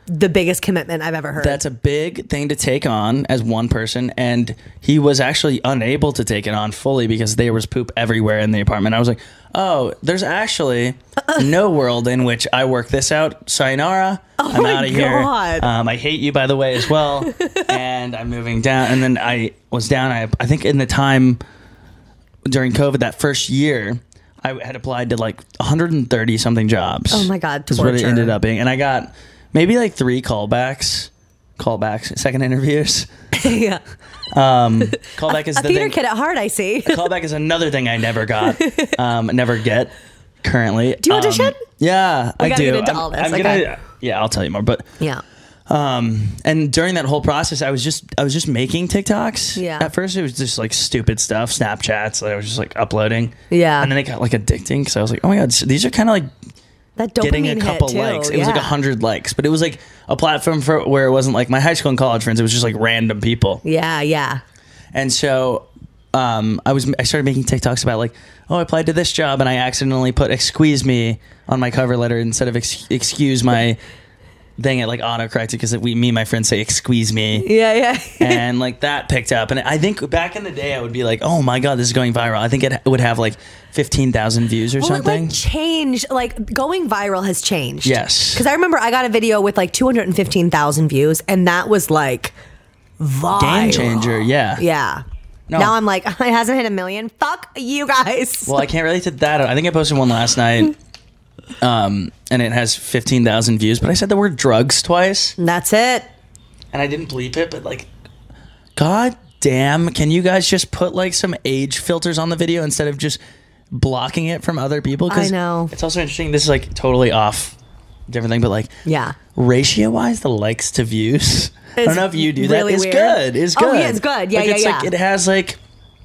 the biggest commitment I've ever heard. That's a big thing to take on as one person, and he was actually unable to take it on fully because there was poop everywhere in the apartment. I was like, oh, there's actually no world in which I work this out. Sayonara. Oh I'm my out of here. God. Um, I hate you, by the way, as well. And I'm moving down. And then I was down. I, I think in the time during COVID, that first year, I had applied to like one hundred thirty something jobs. Oh my God, is what it torture. ended up being. And I got maybe like three callbacks, callbacks, second interviews. yeah. Um, callback is A the theater thing. kid at heart, I see. Callback is another thing I never got, um, never get currently. Do you audition? Um, yeah, We I gotta do. get into I'm, all this, I'm okay. gonna, yeah, I'll tell you more. But Yeah. um, and during that whole process, I was just I was just making TikToks. Yeah. At first, it was just like stupid stuff, Snapchats that I was just like uploading. Yeah. And then it got like addicting because I was like, oh my god, so these are kind of like That dopamine getting a couple hit too. likes. It yeah. was like a hundred likes, but it was like a platform for where it wasn't like my high school and college friends. It was just like random people. Yeah, yeah. And so um, I was I started making TikToks about like, oh, I applied to this job and I accidentally put "excuse me" on my cover letter instead of ex- "excuse my" thing. It like autocorrected because we me and my friends say "excuse me." Yeah, yeah. And like that picked up. And I think back in the day, I would be like, oh my god, this is going viral. I think it would have like fifteen thousand views or Well, something. it like changed. Like going viral has changed. Yes. Because I remember I got a video with like two hundred fifteen thousand views, and that was like viral. Game changer. Yeah. Yeah. No. Now I'm like, it hasn't hit a million. Fuck you guys. Well, I can't relate to that. I think I posted one last night. Um, and it has fifteen thousand views, but I said the word drugs twice. And that's it. And I didn't bleep it, but like, god damn, can you guys just put like some age filters on the video instead of just blocking it from other people? I know. It's also interesting. This is like totally off different thing, but like Yeah. ratio wise, the likes to views. I don't know if you do that. really It's weird. good. It's good. Oh, yeah, it's good. Yeah, like, yeah, it's yeah. Like, it has like,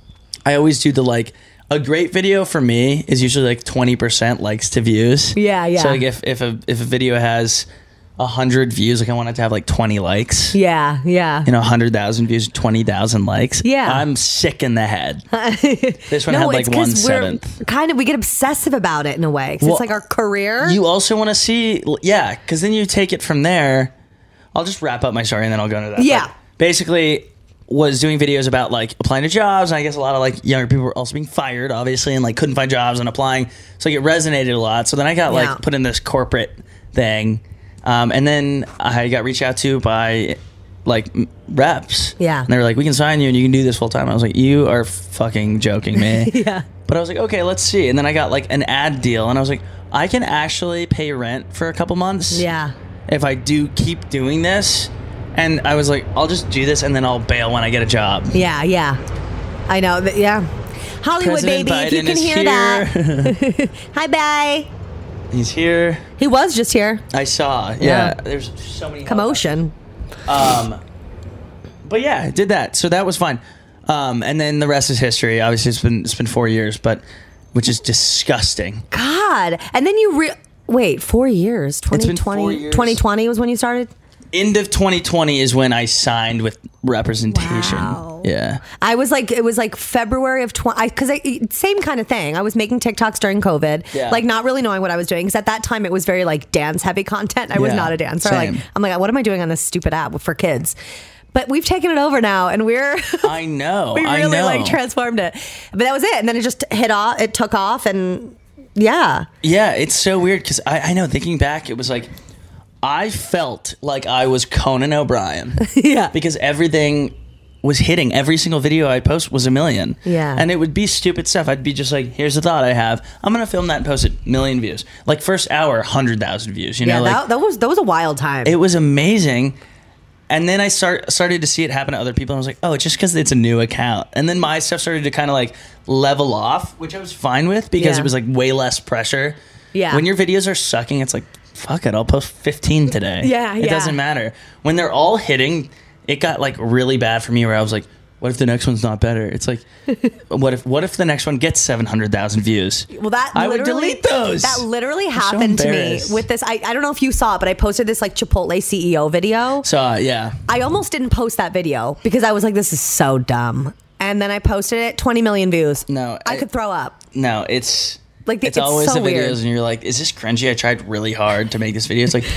I always do the like, a great video for me is usually like twenty percent likes to views. Yeah, yeah. So like if, if a if a video has a hundred views, like I want it to have like twenty likes. Yeah, yeah. You know, a hundred thousand views, twenty thousand likes. Yeah. I'm sick in the head. This one had No, like it's one 'cause we're seventh. kind of we get obsessive about it in a way. 'Cause Well, it's like our career. You also want to see, yeah, because then you take it from there. I'll just wrap up my story and then I'll go into that. Yeah. But basically, was doing videos about like applying to jobs, and I guess a lot of like younger people were also being fired, obviously, and like couldn't find jobs and applying. So like, it resonated a lot. So then I got Yeah. like put in this corporate thing, um, and then I got reached out to by like m- reps. Yeah. and they were like, "We can sign you and you can do this full time." I was like, "You are fucking joking me." yeah. But I was like, okay, let's see. And then I got like an ad deal, and I was like, I can actually pay rent for a couple months. Yeah. If I do keep doing this. And I was like, I'll just do this and then I'll bail when I get a job. Yeah, yeah. I know. That, yeah. Hollywood, President baby, if you Biden can is hear here. that. Hi, bye. He's here. He was just here. I saw. Yeah. Yeah. There's so many Commotion. Um, but yeah, I did that. So that was fun. Um, and then the rest is history. Obviously, it's been it's been four years, but which is disgusting. God. And then you re- wait, four years. been twenty twenty four years. twenty twenty was when you started? End of twenty twenty is when I signed with representation. Wow. Yeah. I was like, it was like February of twenty, because I, I, same kind of thing. I was making TikToks during COVID, Yeah. like not really knowing what I was doing. Because at that time it was very like dance heavy content. I was Yeah, not a dancer. same. Like, I'm like, what am I doing on this stupid app for kids? But we've taken it over now, and we're I know. we I really know. like transformed it. But that was it, and then it just hit off. It took off, and yeah, Yeah, it's so weird because I, I know thinking back, it was like I felt like I was Conan O'Brien. yeah, Because everything was hitting. Every single video I post was a million. Yeah. And it would be stupid stuff. I'd be just like, here's a thought I have. I'm going to film that and post it. Million views. Like first hour, one hundred thousand views. You yeah. know, like that, that was that was a wild time. it was amazing. And then I start started to see it happen to other people. And I was like, oh, it's just because it's a new account. And then my stuff started to kind of like level off, which I was fine with because Yeah. it was like way less pressure. Yeah. When your videos are sucking, it's like, fuck it, I'll post fifteen today. Yeah, It yeah. doesn't matter. When they're all hitting, it got like really bad for me where I was like, what if the next one's not better? It's like, what if what if the next one gets seven hundred thousand views? Well, that I would literally- delete those. That literally so happened to me embarrassed. with this. I, I don't know if you saw it, but I posted this like Chipotle C E O video. So, uh, yeah. I almost didn't post that video because I was like, this is so dumb. And then I posted it, twenty million views. No, I, I- could throw up. No, it's Like, the- it's, it's always so the videos weird. and you're like, is this cringy? I tried really hard to make this video. It's like,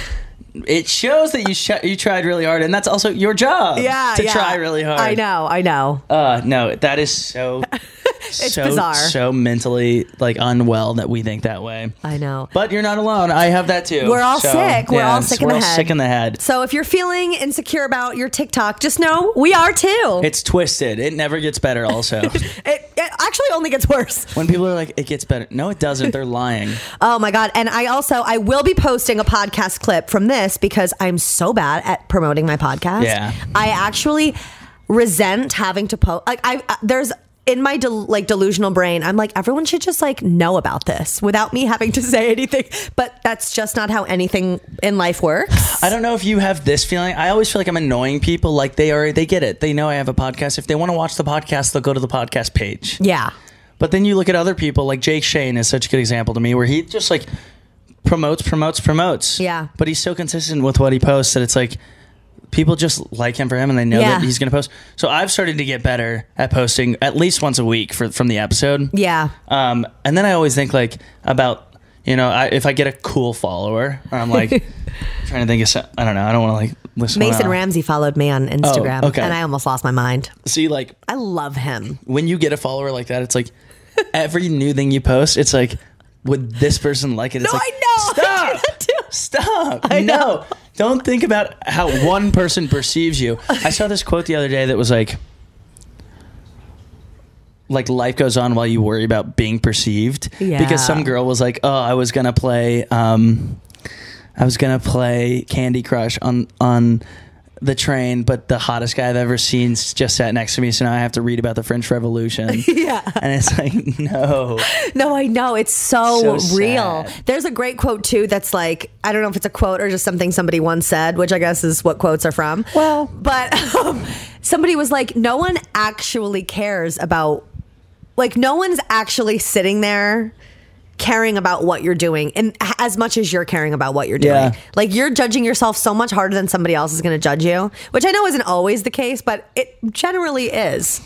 it shows that you sh- you tried really hard, and that's also your job. Yeah, to yeah. try really hard. I know, I know. Uh, no, that is so. It's so, bizarre. So mentally like unwell that we think that way. I know. But you're not alone. I have that too. We're all So, sick. We're yeah, all sick we're in the all head. sick in the head. So if you're feeling insecure about your TikTok, just know we are too. It's twisted. It never gets better. Also, it, it actually only gets worse. when people are like, "It gets better," no, it doesn't. They're lying. Oh my God. And I also, I will be posting a podcast clip from this because I'm so bad at promoting my podcast. Yeah. I actually resent having to post. Like I, uh, there's in my del- like delusional brain, I'm like, everyone should just like know about this without me having to say anything. But that's just not how anything in life works. I don't know if you have this feeling. I always feel like I'm annoying people. Like they are, they get it. They know I have a podcast. If they want to watch the podcast, they'll go to the podcast page. Yeah. But then you look at other people, like Jake Shane is such a good example to me, where he just like promotes, promotes, promotes. Yeah. But he's so consistent with what he posts that it's like people just like him for him, and they know Yeah. that he's going to post. So I've started to get better at posting at least once a week for from the episode. Yeah. Um, and then I always think like about, you know, I, if I get a cool follower, or I'm like trying to think of some, I don't know, I don't want to like listen. Mason Ramsey followed me on Instagram, Oh, okay. and I almost lost my mind. See, like I love him. when you get a follower like that, it's like every new thing you post, it's like, would this person like it? It's No, like, I know. Stop. I do that too. Stop. I know. No. Don't think about how one person perceives you. I saw this quote the other day that was like, like life goes on while you worry about being perceived. Yeah. Because some girl was like, oh, I was going to play, um, I was going to play Candy Crush on, on the train, but the hottest guy I've ever seen just sat next to me. So now I have to read about the French Revolution. Yeah. And it's like, no. No, I know. It's so, So real. sad. There's a great quote, too, that's like, I don't know if it's a quote or just something somebody once said, which I guess is what quotes are from. Well. But um, somebody was like, no one actually cares about, like, no one's actually sitting there caring about what you're doing and as much as you're caring about what you're doing. Yeah. Like you're judging yourself so much harder than somebody else is going to judge you, which I know isn't always the case, but it generally is.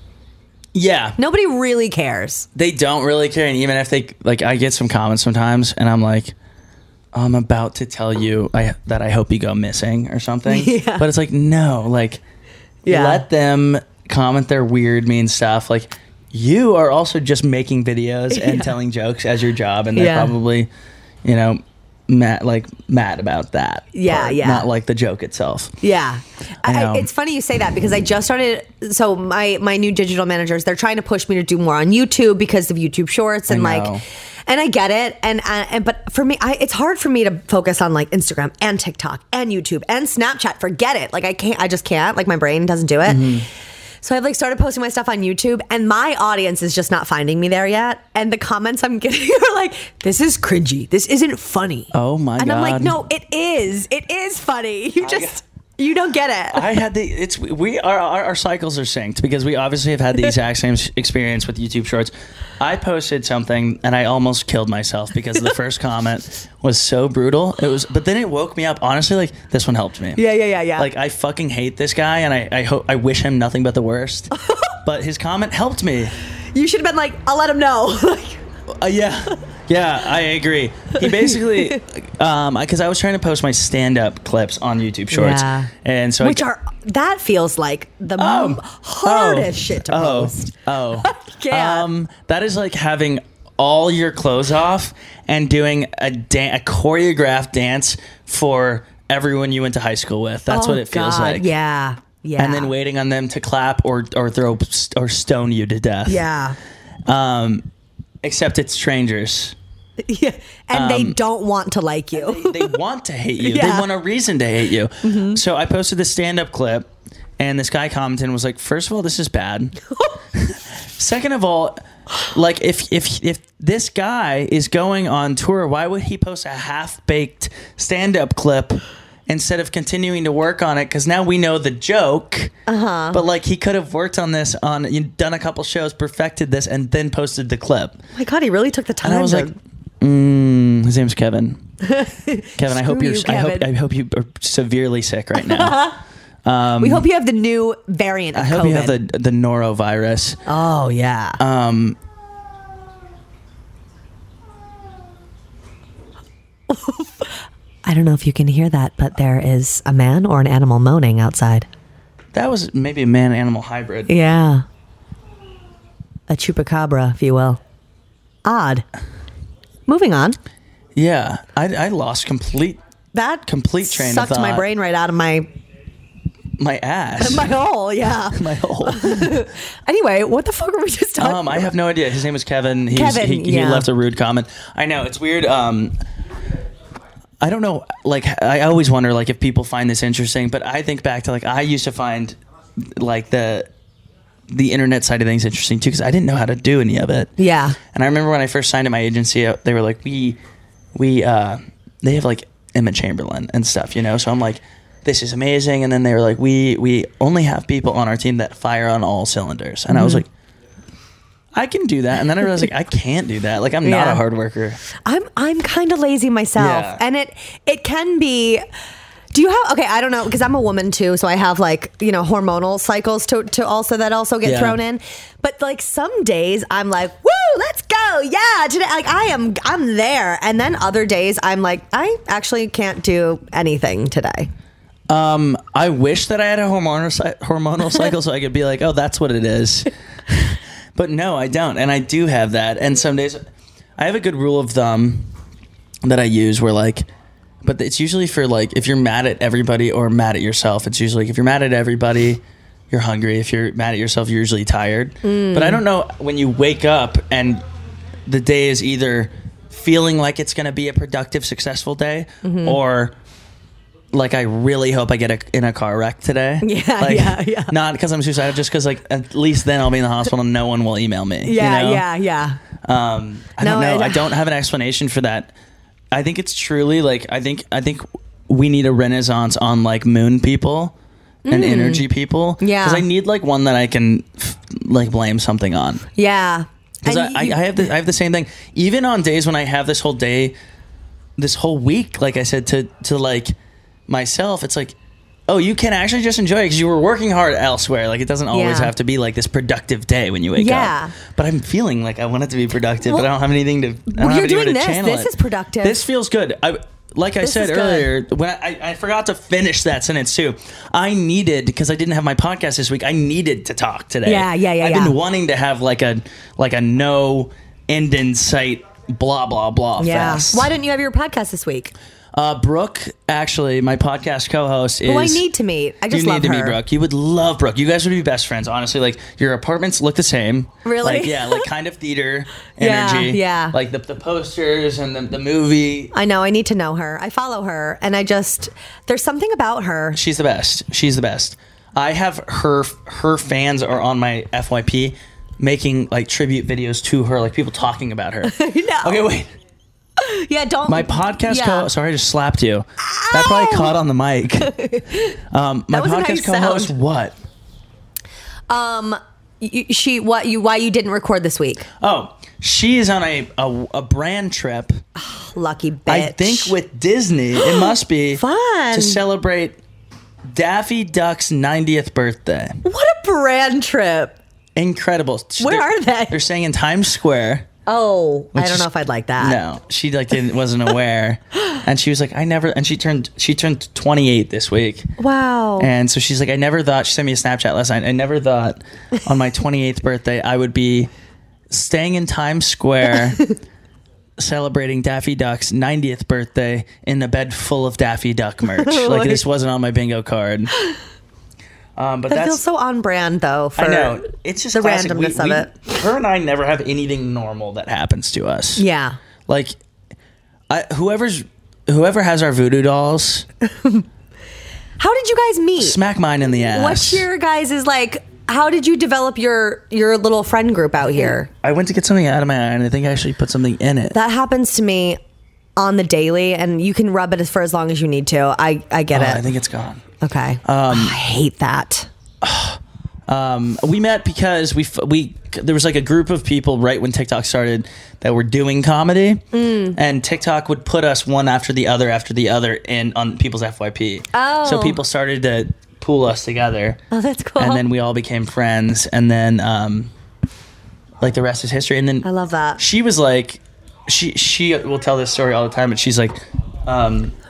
Yeah. Nobody really cares. They don't really care. And even if they, like, I get some comments sometimes and I'm like, I'm about to tell you I, that I hope you go missing or something. Yeah. But it's like, no, like, Yeah. let them comment their weird, mean stuff. Like, you are also just making videos and Yeah. telling jokes as your job. And they're Yeah. probably, you know, mad, like, mad about that. Yeah, part, yeah. Not like the joke itself. Yeah. I know. I, it's funny you say that because I just started. So my, my new digital managers, they're trying to push me to do more on YouTube because of YouTube Shorts and I know. like, and I get it. And, uh, and, but for me, I, it's hard for me to focus on like Instagram and TikTok and YouTube and Snapchat. Forget it. Like I can't, I just can't, like my brain doesn't do it. Mm-hmm. So I've like started posting my stuff on YouTube and my audience is just not finding me there yet. And the comments I'm getting are like, this is cringy. This isn't funny. Oh my and I'm like, God. no, it is. It is funny. You just, you don't get it. I had the it's we our, our our cycles are synced because we obviously have had the exact same s- experience with YouTube Shorts. I posted something and I almost killed myself because the first comment was so brutal. It was, but then it woke me up. Honestly, like this one helped me. Yeah, yeah, yeah, yeah. Like I fucking hate this guy and I I hope I wish him nothing but the worst. But his comment helped me. You should have been like, I'll let him know. Uh, yeah, yeah, I agree. He basically, um, because I was trying to post my stand-up clips on YouTube Shorts, Yeah. and so Which I, are, that feels like the Oh. m- hardest Oh. shit to oh, post. Oh, can't. Um, that is like having all your clothes off and doing a dan- a choreographed dance for everyone you went to high school with. That's Oh, what it feels God. like. Yeah. Yeah. And then waiting on them to clap or or throw or stone you to death. Yeah. Um, except it's strangers. Yeah. And they Um, don't want to like you. They want to hate you. They Yeah. want a reason to hate you. Mm-hmm. So I posted this stand-up clip, and this guy commented and was like, first of all, this is bad. Second of all, like if if if this guy is going on tour, why would he post a half-baked stand-up clip instead of continuing to work on it? Because now we know the joke. Uh-huh. But like he could have worked on this, on you done a couple shows, perfected this, and then posted the clip. Oh my God, he really took the time. And I was to- like, mm, his name's Kevin. Kevin, I hope Screw you're. you, I hope. Kevin. I hope you are severely sick right now. we hope you have the new variant of I hope COVID. you have the the norovirus. Oh, yeah. Um, I don't know if you can hear that, but there is a man or an animal moaning outside. That was maybe a man-animal hybrid. Yeah. A chupacabra, if you will. Odd. Moving on. Yeah, I, I lost complete That complete train of sucked thought. my brain right out of my my ass. my hole. Yeah. my hole. Anyway, what the fuck were we just talking? Um, I have no idea. His name was Kevin. He was, Kevin, he, he yeah. left a rude comment. I know it's weird. Um, I don't know. Like I always wonder, like if people find this interesting. But I think back to like I used to find like the the internet side of things interesting too because I didn't know how to do any of it. Yeah. And I remember when I first signed to my agency, uh, they were like, we we uh, they have like Emma Chamberlain and stuff, you know. So I'm like, this is amazing. And then they were like, we we only have people on our team that fire on all cylinders. And mm-hmm. I was like, I can do that. And then I realized like I can't do that. Like I'm yeah. not a hard worker. I'm I'm kind of lazy myself. Yeah. And it it can be. Do you have okay, I don't know, because I'm a woman too, so I have like, you know, hormonal cycles to to also that also get yeah. thrown in. But like some days I'm like, woo, let's go. Yeah, today like I am I'm there. And then other days I'm like, I actually can't do anything today. Um, I wish that I had a hormonal hormonal cycle so I could be like, oh, that's what it is. But no, I don't. And I do have that. And some days I have a good rule of thumb that I use where like, but it's usually for like, if you're mad at everybody or mad at yourself, it's usually like, if you're mad at everybody, you're hungry. If you're mad at yourself, you're usually tired. Mm. But I don't know when you wake up and the day is either feeling like it's going to be a productive, successful day mm-hmm. or like I really hope I get a, in a car wreck today. Yeah, like, yeah, yeah. Not because I'm suicidal, just because like at least then I'll be in the hospital and no one will email me. Yeah, you know? yeah, yeah. Um, I no, don't know. I, I don't have an explanation for that. I think it's truly like I think I think we need a renaissance on like moon people and mm. energy people. Yeah, because I need like one that I can like blame something on. Yeah, because I, I, I have the I have the same thing. Even on days when I have this whole day, this whole week, like I said to to like. myself, it's like, oh, you can actually just enjoy it because you were working hard elsewhere. Like it doesn't always yeah. have to be like this productive day when you wake yeah. up. But I'm feeling like I want it to be productive, well, but I don't have anything to. I don't well, have you're anywhere doing to this. Channel This it. is productive. This feels good. I like I this said earlier when I, I forgot to finish that sentence too. I needed because I didn't have my podcast this week. I needed to talk today. Yeah, yeah, yeah. I've yeah. been wanting to have like a like a no end in sight. Blah blah blah. Yeah. Fest. Why didn't you have your podcast this week? Uh, Brooke, actually, my podcast co-host is. Who I need to meet. I just you love need to her. meet Brooke. You would love Brooke. You guys would be best friends, honestly. Like your apartments look the same. Really? Like yeah, like kind of theater Yeah, energy. yeah. Like the the posters and the the movie. I know. I need to know her. I follow her, and I just there's something about her. She's the best. She's the best. I have her. Her fans are on my F Y P, making like tribute videos to her, like people talking about her. No. Okay, wait. Yeah, don't. My podcast yeah. co sorry, I just slapped you. Ow! That probably caught on the mic. Um, my wasn't how you podcast co-host, sound. what? Um, you, she what you why you didn't record this week? Oh, she is on a a, a brand trip. Lucky bitch. I think with Disney, it must be fun to celebrate Daffy Duck's ninetieth birthday. What a brand trip! Incredible. Where they're, are they? They're staying in Times Square. Oh, I don't is, know if I'd like that. No, she like didn't wasn't aware, and she was like, I never. And she turned she turned twenty-eight this week. Wow. And so she's like, I never thought. She sent me a Snapchat last night. I never thought on my twenty-eighth birthday I would be staying in Times Square. Celebrating Daffy Duck's ninetieth birthday in a bed full of Daffy Duck merch. Like this wasn't on my bingo card. Um, but that that's feels so on brand, though. For I know it's just the classic. randomness we, of we, it. Her and I never have anything normal that happens to us. Yeah, like I, whoever's whoever has our voodoo dolls. How did you guys meet? Smack mine in the ass. What's your guys' is like? How did you develop your your little friend group out here? I went to get something out of my eye, and I think I actually put something in it. That happens to me on the daily, and you can rub it for as long as you need to. I I get oh, it. I think it's gone. Okay. Um, oh, I hate that. Um, we met because we we there was like a group of people right when TikTok started that were doing comedy, mm. and TikTok would put us one after the other after the other in on people's F Y P. Oh. So people started to pool us together. Oh, that's cool. And then we all became friends, and then um, like the rest is history. And then I love that. She was like, she she will tell this story all the time, but she's like, um,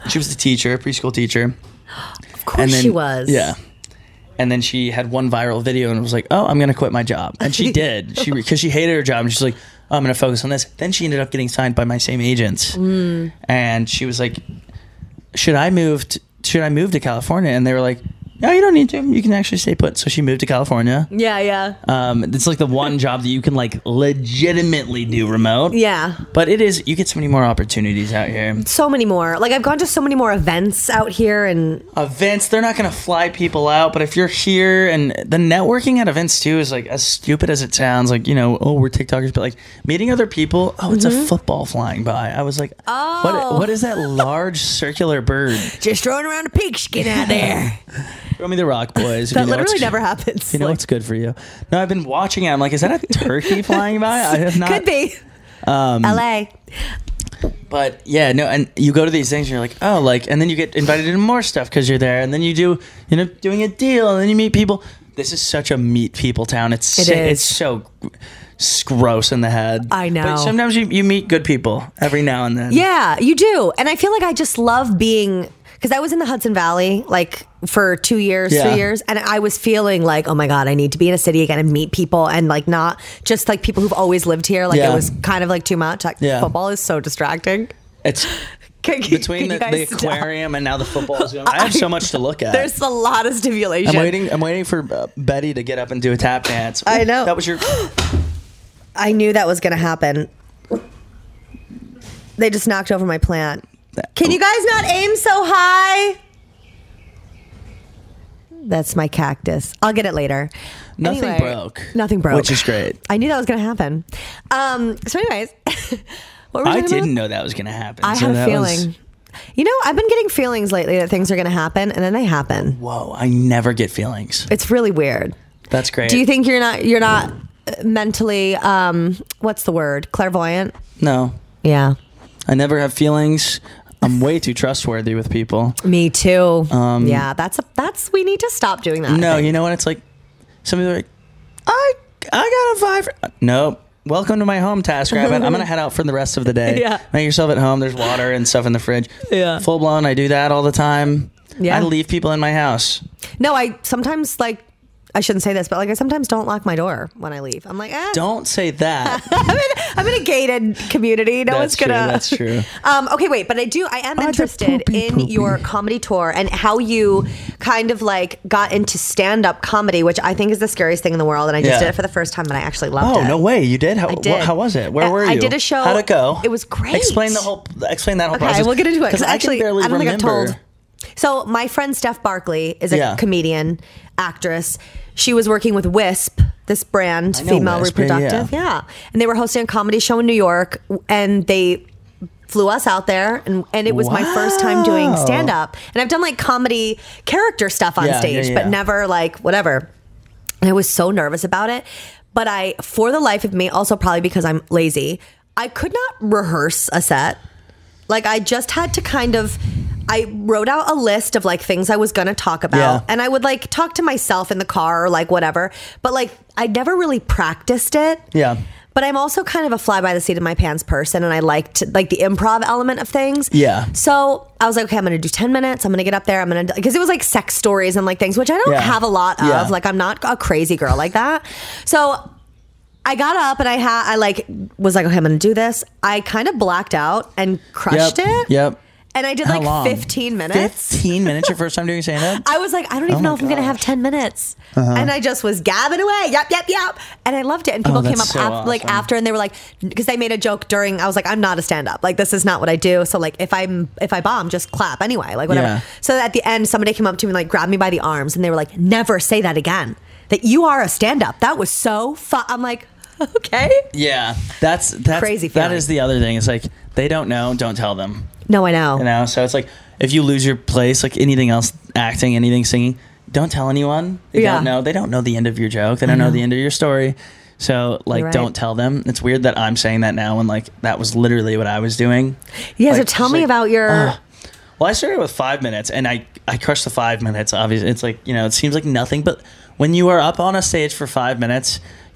She was the teacher, preschool teacher. Of course And then, she was. Yeah. And then she had one viral video and was like, "Oh, I'm gonna quit my job," and she did. She because she hated her job, and she's like, "Oh, I'm gonna focus on this." Then she ended up getting signed by my same agents, mm. and she was like, "Should I move? To, should I move to California?" And they were like, "No, you don't need to. You can actually stay put." So she moved to California. Yeah, yeah. Um, it's like the one job that you can like legitimately do remote. Yeah. But it is, you get so many more opportunities out here. So many more. Like I've gone to so many more events out here and Events, they're not going to fly people out, but if you're here, and the networking at events too is like as stupid as it sounds, like, you know, oh, we're TikTokers, but like meeting other people, oh, it's mm-hmm. a football flying by. I was like, oh, what, what is that large circular bird? Just throwing around a pigskin out there. Throw me the rock, boys. That literally never happens. You know like, what's good for you. No, I've been watching it. I'm like, is that a turkey flying by? I have not. Could be. Um, L A. But yeah, no, and you go to these things and you're like, oh, like, and then you get invited to more stuff because you're there, and then you do, you know, doing a deal, and then you meet people. This is such a meet people town. It's it so, is. It's so s- gross in the head. I know. But sometimes you, you meet good people every now and then. Yeah, you do. And I feel like I just love being, because I was in the Hudson Valley like for two years, Yeah. three years, and I was feeling like, oh my God, I need to be in a city again and meet people, and like not just like people who've always lived here. Like Yeah. it was kind of like too much. Like Yeah. football is so distracting. It's Can- between can the, you guys the stop? aquarium and now the football is going. I have so much to look at. There's a lot of stimulation. I'm waiting. I'm waiting for uh, Betty to get up and do a tap dance. I know. That was your. I knew that was going to happen. They just knocked over my plant. Can you guys not aim so high? That's my cactus. I'll get it later. Nothing Anyway, broke. Nothing broke. Which is great. I knew that was going to happen. Um, so anyways, what were we I talking didn't about? know that was going to happen. I so had a that feeling. was- You know, I've been getting feelings lately that things are going to happen, and then they happen. Whoa! I never get feelings. It's really weird. That's great. Do you think you're not you're not mentally um, what's the word? Clairvoyant? No, Yeah. I never have feelings. I'm way too trustworthy with people. Me too. Um, yeah, that's a, that's we need to stop doing that. I No, think. you know what? It's like some people are like, I I got a vibe. Nope. Welcome to my home, TaskRabbit. I'm gonna head out for the rest of the day. Yeah. Make yourself at home. There's water and stuff in the fridge. Yeah. Full blown. I do that all the time. Yeah. I leave people in my house. No, I sometimes like I shouldn't say this, but like I sometimes don't lock my door when I leave. I'm like, eh. Don't say that. I'm in, I'm in a gated community. No one's That's true, gonna. that's true. Um, okay, wait, but I do. I am Oh, the interested poopy in poopy. your comedy tour and how you kind of like got into stand-up comedy, which I think is the scariest thing in the world. And I just Yeah. did it for the first time, and I actually loved Oh it. no way! You did? How, I did. wh- how was it? Where I- were you? I did a show. How'd it go? It was great. Explain the whole. Explain that whole Okay, process. we'll get into it because I actually can barely I don't remember. think I've told. So my friend Steph Barkley is a Yeah. comedian, actress. She was working with Wisp, this brand, I know female Wisp, yeah, reproductive. Yeah. And they were hosting a comedy show in New York, and they flew us out there, and, and it was my first time doing Wow. stand up. And I've done like comedy character stuff on Yeah, yeah, stage, yeah. but never like whatever. And I was so nervous about it. But I, for the life of me, also probably because I'm lazy, I could not rehearse a set. Like I just had to kind of, I wrote out a list of like things I was going to talk about, Yeah. and I would like talk to myself in the car or like whatever. But like I never really practiced it. Yeah. But I'm also kind of a fly by the seat of my pants person, and I liked like the improv element of things. Yeah. So I was like, okay, I'm going to do ten minutes. I'm going to get up there. I'm going to, because it was like sex stories and like things, which I don't Yeah. have a lot of. Yeah. Like I'm not a crazy girl like that. So I got up and I had, I like was like, okay, I'm going to do this. I kind of blacked out and crushed Yep. it. Yep. And I did How like long? fifteen minutes. Fifteen minutes. Your first time doing stand up? I was like, I don't even Oh know my if I'm going to gosh. have ten minutes. Uh-huh. And I just was gabbing away. Yep, yep, yep. And I loved it. And people Oh, came up that's so af- like awesome. after, and they were like, because they made a joke during, I was like, I'm not a stand up. Like, this is not what I do. So like, if I'm, if I bomb, just clap anyway, like whatever. Yeah. So at the end, somebody came up to me and like grabbed me by the arms, and they were like, never say that again. That you are a stand up. That was so fun. I'm like, okay. Yeah. That's that's Crazy That feeling. is the other thing. It's like they don't know. Don't tell them. No, I know. You know. So it's like if you lose your place, like anything else, acting, anything, singing, don't tell anyone. They Yeah. don't know. They don't know the end of your joke. They don't know the end of your story. So like, You're right. don't tell them. It's weird that I'm saying that now when like that was literally what I was doing. Yeah. so Like, tell just me like, about your, ugh. Well, I started with five minutes, and I I crushed the five minutes. Obviously, it's like, you know, it seems like nothing, but when you are up on a stage for five minutes,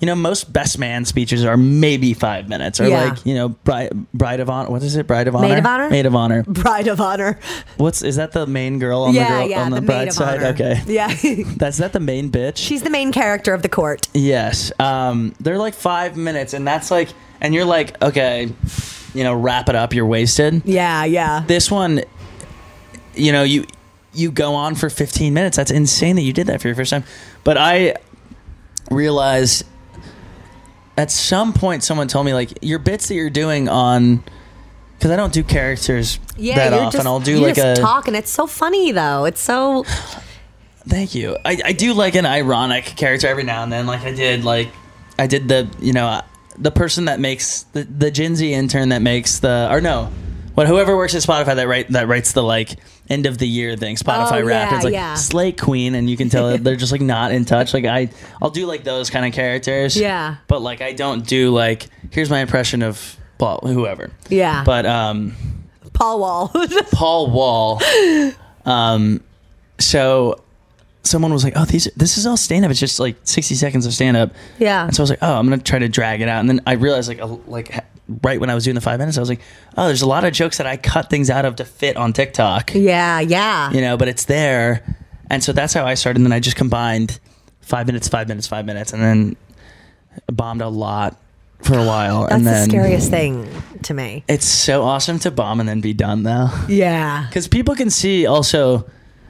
you know, most best man speeches are maybe five minutes, or Yeah. like, you know, bride, bride of honor. What is it? Bride of honor. Maid of honor? Maid of honor. Bride of honor. What's is that the main girl on yeah, the girl yeah, on the, the bride maid of side? honor. Okay, Yeah. that's that the main bitch. She's the main character of the court. Yes. Um, they're like five minutes, and that's like, and you're like, okay, you know, wrap it up. You're wasted. Yeah, yeah. This one, you know, you you go on for fifteen minutes. That's insane that you did that for your first time. But I realized at some point someone told me, like, your bits that you're doing on, because I don't do characters Yeah, that you're often. just, I'll do you like just a talk, and it's so funny though. It's so thank you. I, I do like an ironic character every now and then. Like I did like I did the you know the person that makes the the Gen Z intern that makes the or no. What whoever works at Spotify that write that writes the like end of the year thing, Spotify Oh, rap. yeah, It's like yeah. Slate Queen, and you can tell that they're just like not in touch. Like I, I'll do like those kind of characters. Yeah. But like I don't do like here's my impression of well whoever. Yeah. But um, Paul Wall. Paul Wall. Um, so someone was like, "Oh, these this is all stand up. It's just like sixty seconds of stand up." Yeah. And so I was like, "Oh, I'm gonna try to drag it out." And then I realized like a, like right when I was doing the five minutes, I was like, "Oh, there's a lot of jokes that I cut things out of to fit on TikTok." Yeah, yeah. You know, but it's there, and so that's how I started. And then I just combined five minutes, five minutes, five minutes, and then bombed a lot for a while. That's and then the scariest thing to me. It's so awesome to bomb and then be done though. Yeah. Because people can see also,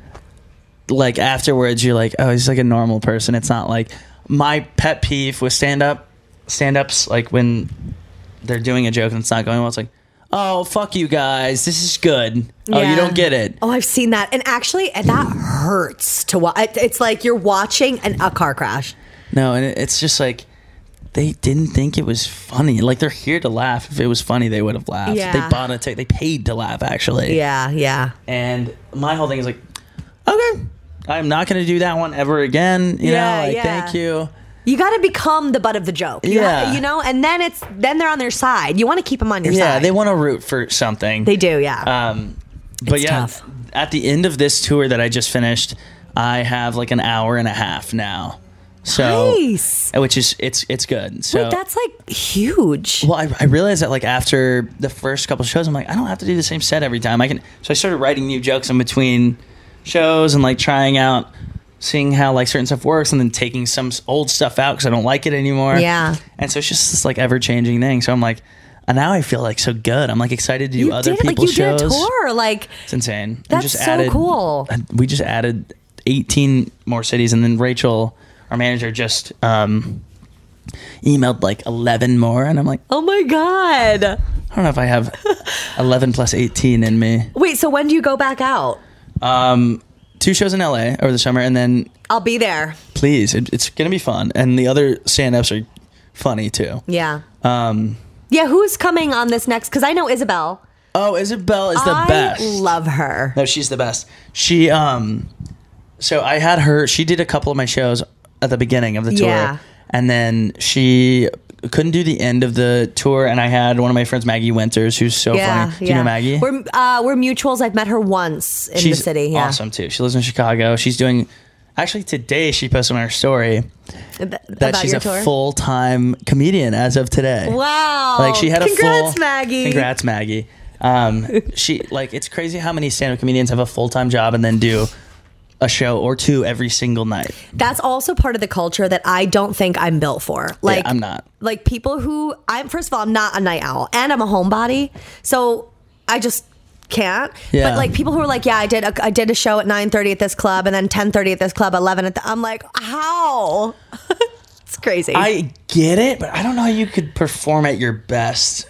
like afterwards, you're like, oh, he's like a normal person. It's not like my pet peeve with stand up, stand ups, like when they're doing a joke and it's not going well, it's like, oh, fuck you guys. This is good. Oh, Yeah. you don't get it. Oh, I've seen that. And actually, and that hurts to watch. It's like you're watching an, a car crash. No, and it- it's just like, they didn't think it was funny. Like they're here to laugh. If it was funny, they would have laughed. Yeah. They bought a ticket. They paid to laugh, actually. Yeah, yeah. And my whole thing is like, okay, I'm not going to do that one ever again. You Yeah, know, like, yeah. thank you. You got to become the butt of the joke. You Yeah. ha- you know, and then it's then they're on their side. You want to keep them on your Yeah, side. they want to root for something. They do, yeah. Um, but It's yeah, tough. at the end of this tour that I just finished, I have like an hour and a half now. So, Nice. which is it's it's good. So Wait, that's like huge. well, I, I realized that like after the first couple shows, I'm like, I don't have to do the same set every time. I can. So I started writing new jokes in between shows and like trying out, seeing how like certain stuff works, and then taking some s- old stuff out because I don't like it anymore. Yeah. And so it's just this like ever changing thing. So I'm like, and now I feel like so good. I'm like excited to do You other did like people's you shows. did a tour, like It's insane. That's we just so added, cool. We just added eighteen more cities, and then Rachel, our manager, just um, emailed like eleven more, and I'm like, oh my god. I don't know if I have eleven plus eighteen in me. Wait, so when do you go back out? Um, two shows in L A over the summer, and then I'll be there. please, it, it's gonna be fun, and the other stand-ups are funny too. Yeah. Um, Yeah, who's coming on this next? Because I know Isabel. oh, Isabel is the I best. love her. No, she's the best. She um, so I had her. She did a couple of my shows at the beginning of the tour, Yeah. and then she couldn't do the end of the tour. And I had one of my friends, Maggie Winters, who's so Yeah, funny. Do yeah. you know Maggie? We're uh, we're mutuals. I've met her once in She's the city. Yeah. awesome too. She lives in Chicago. She's doing. Actually, today she posted on her story Ab- that about she's your a tour? full time comedian as of today. Wow. Like she had a Congrats, full. Maggie. Congrats, Maggie. Um, she like it's crazy how many stand-up comedians have a full time job and then do a show or two every single night. That's also part of the culture that I don't think I'm built for. Like I'm not. Like people who I'm first of all, I'm not a night owl and I'm a homebody. So I just can't. Yeah. But like people who are like, yeah, I did a, I did a show at nine thirty at this club and then ten thirty at this club, eleven at the, I'm like, how? It's crazy. I get it, but I don't know how you could perform at your best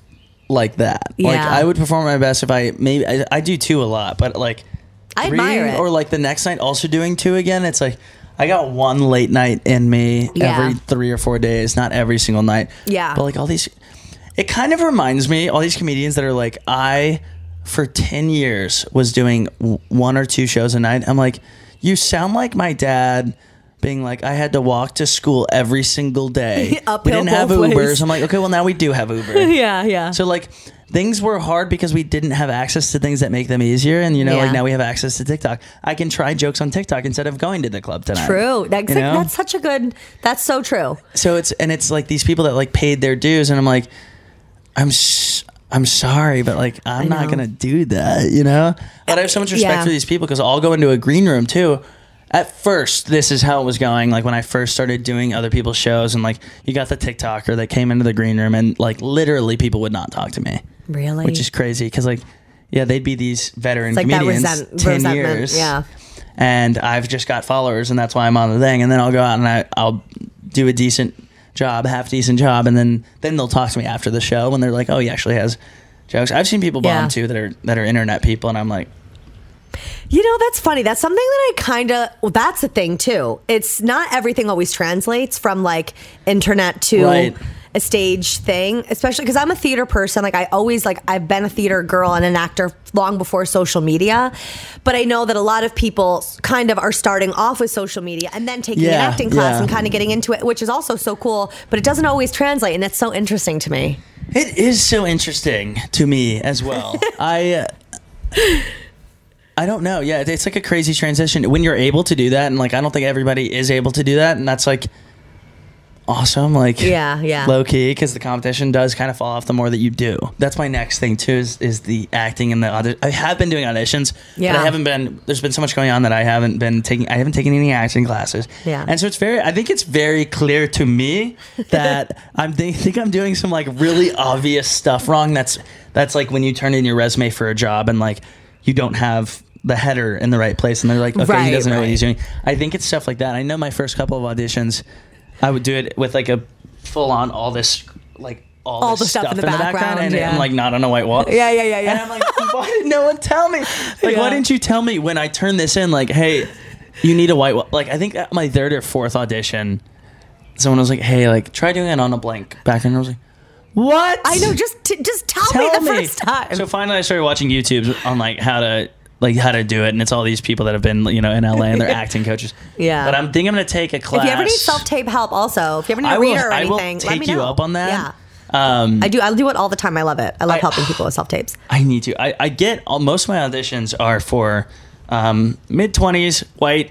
like that. Like Yeah. I would perform at my best if I maybe I, I do two a lot, but like I three admire it. or like the next night also doing two again. It's like I got one late night in me Yeah. every three or four days, not every single night. Yeah. But like all these, it kind of reminds me all these comedians that are like I for ten years was doing w- one or two shows a night. I'm like, you sound like my dad being like, I had to walk to school every single day. we Uphill didn't have both Ubers. ways. I'm like, okay, well now we do have Uber. yeah, yeah. So like things were hard because we didn't have access to things that make them easier. And, you know, Yeah. like now we have access to TikTok. I can try jokes on TikTok instead of going to the club tonight. True. That's, You know? that's such a good, that's so true. So it's, and it's like these people that like paid their dues. And I'm like, I'm, s- I'm sorry, but like, I'm I not know. going to do that, you know? But I have so much respect Yeah. for these people because I'll go into a green room too. At first, this is how it was going. Like when I first started doing other people's shows, and like you got the TikToker that came into the green room, and like literally people would not talk to me, Really? which is crazy. Because like, yeah, they'd be these veteran It's like that comedians, resent- ten resentment, years, yeah. and I've just got followers, and that's why I'm on the thing. And then I'll go out and I, I'll do a decent job, half decent job, and then then they'll talk to me after the show when they're like, "Oh, he actually has jokes." I've seen people bomb Yeah. too that are that are internet people, and I'm like, You know, that's funny. That's something that I kind of, well, that's the thing too. It's not everything always translates from like internet to Right. a stage thing, especially because I'm a theater person. Like I always, like I've been a theater girl and an actor long before social media. But I know that a lot of people kind of are starting off with social media and then taking an Yeah, acting class yeah. and kind of getting into it, which is also so cool, but it doesn't always translate. And that's so interesting to me. it is so interesting to me as well. I. Uh, I don't know. Yeah, it's like a crazy transition when you're able to do that, and like I don't think everybody is able to do that, and that's like awesome. Like Yeah, yeah. low key, because the competition does kind of fall off the more that you do. That's my next thing too. Is is the acting and the audi- I have been doing auditions, Yeah. but I haven't been. There's been so much going on that I haven't been taking. I haven't taken any acting classes. Yeah. and so it's very. I think it's very clear to me that I'm think, think I'm doing some like really obvious stuff wrong. That's that's like when you turn in your resume for a job and like you don't have the header in the right place, and they're like, okay, Right, he doesn't know right. what he's doing. I think it's stuff like that. I know my first couple of auditions, I would do it with like a full on all this like all, All this the stuff in the background, and yeah. I'm like not on a white wall. Yeah, yeah, yeah, yeah. And I'm like, why did no one tell me? Like, Yeah. why didn't you tell me when I turned this in? Like, hey, you need a white wall. Like, I think at my third or fourth audition, someone was like, hey, like try doing it on a blank background. I was like, what? I know, just t- just tell, Tell me the me. first time. So finally, I started watching YouTube on like how to like how to do it, and it's all these people that have been you know in L A and they're acting coaches. Yeah. But I'm think I'm gonna take a class. If you ever need self-tape help also, if you ever need I a will- reader or I will anything, let take me you know. up on that. Yeah. Um, I do. I do it all the time. I love it. I love I- helping people with self-tapes. I need to. I, I get all, most of my auditions are for um, mid twenties, white,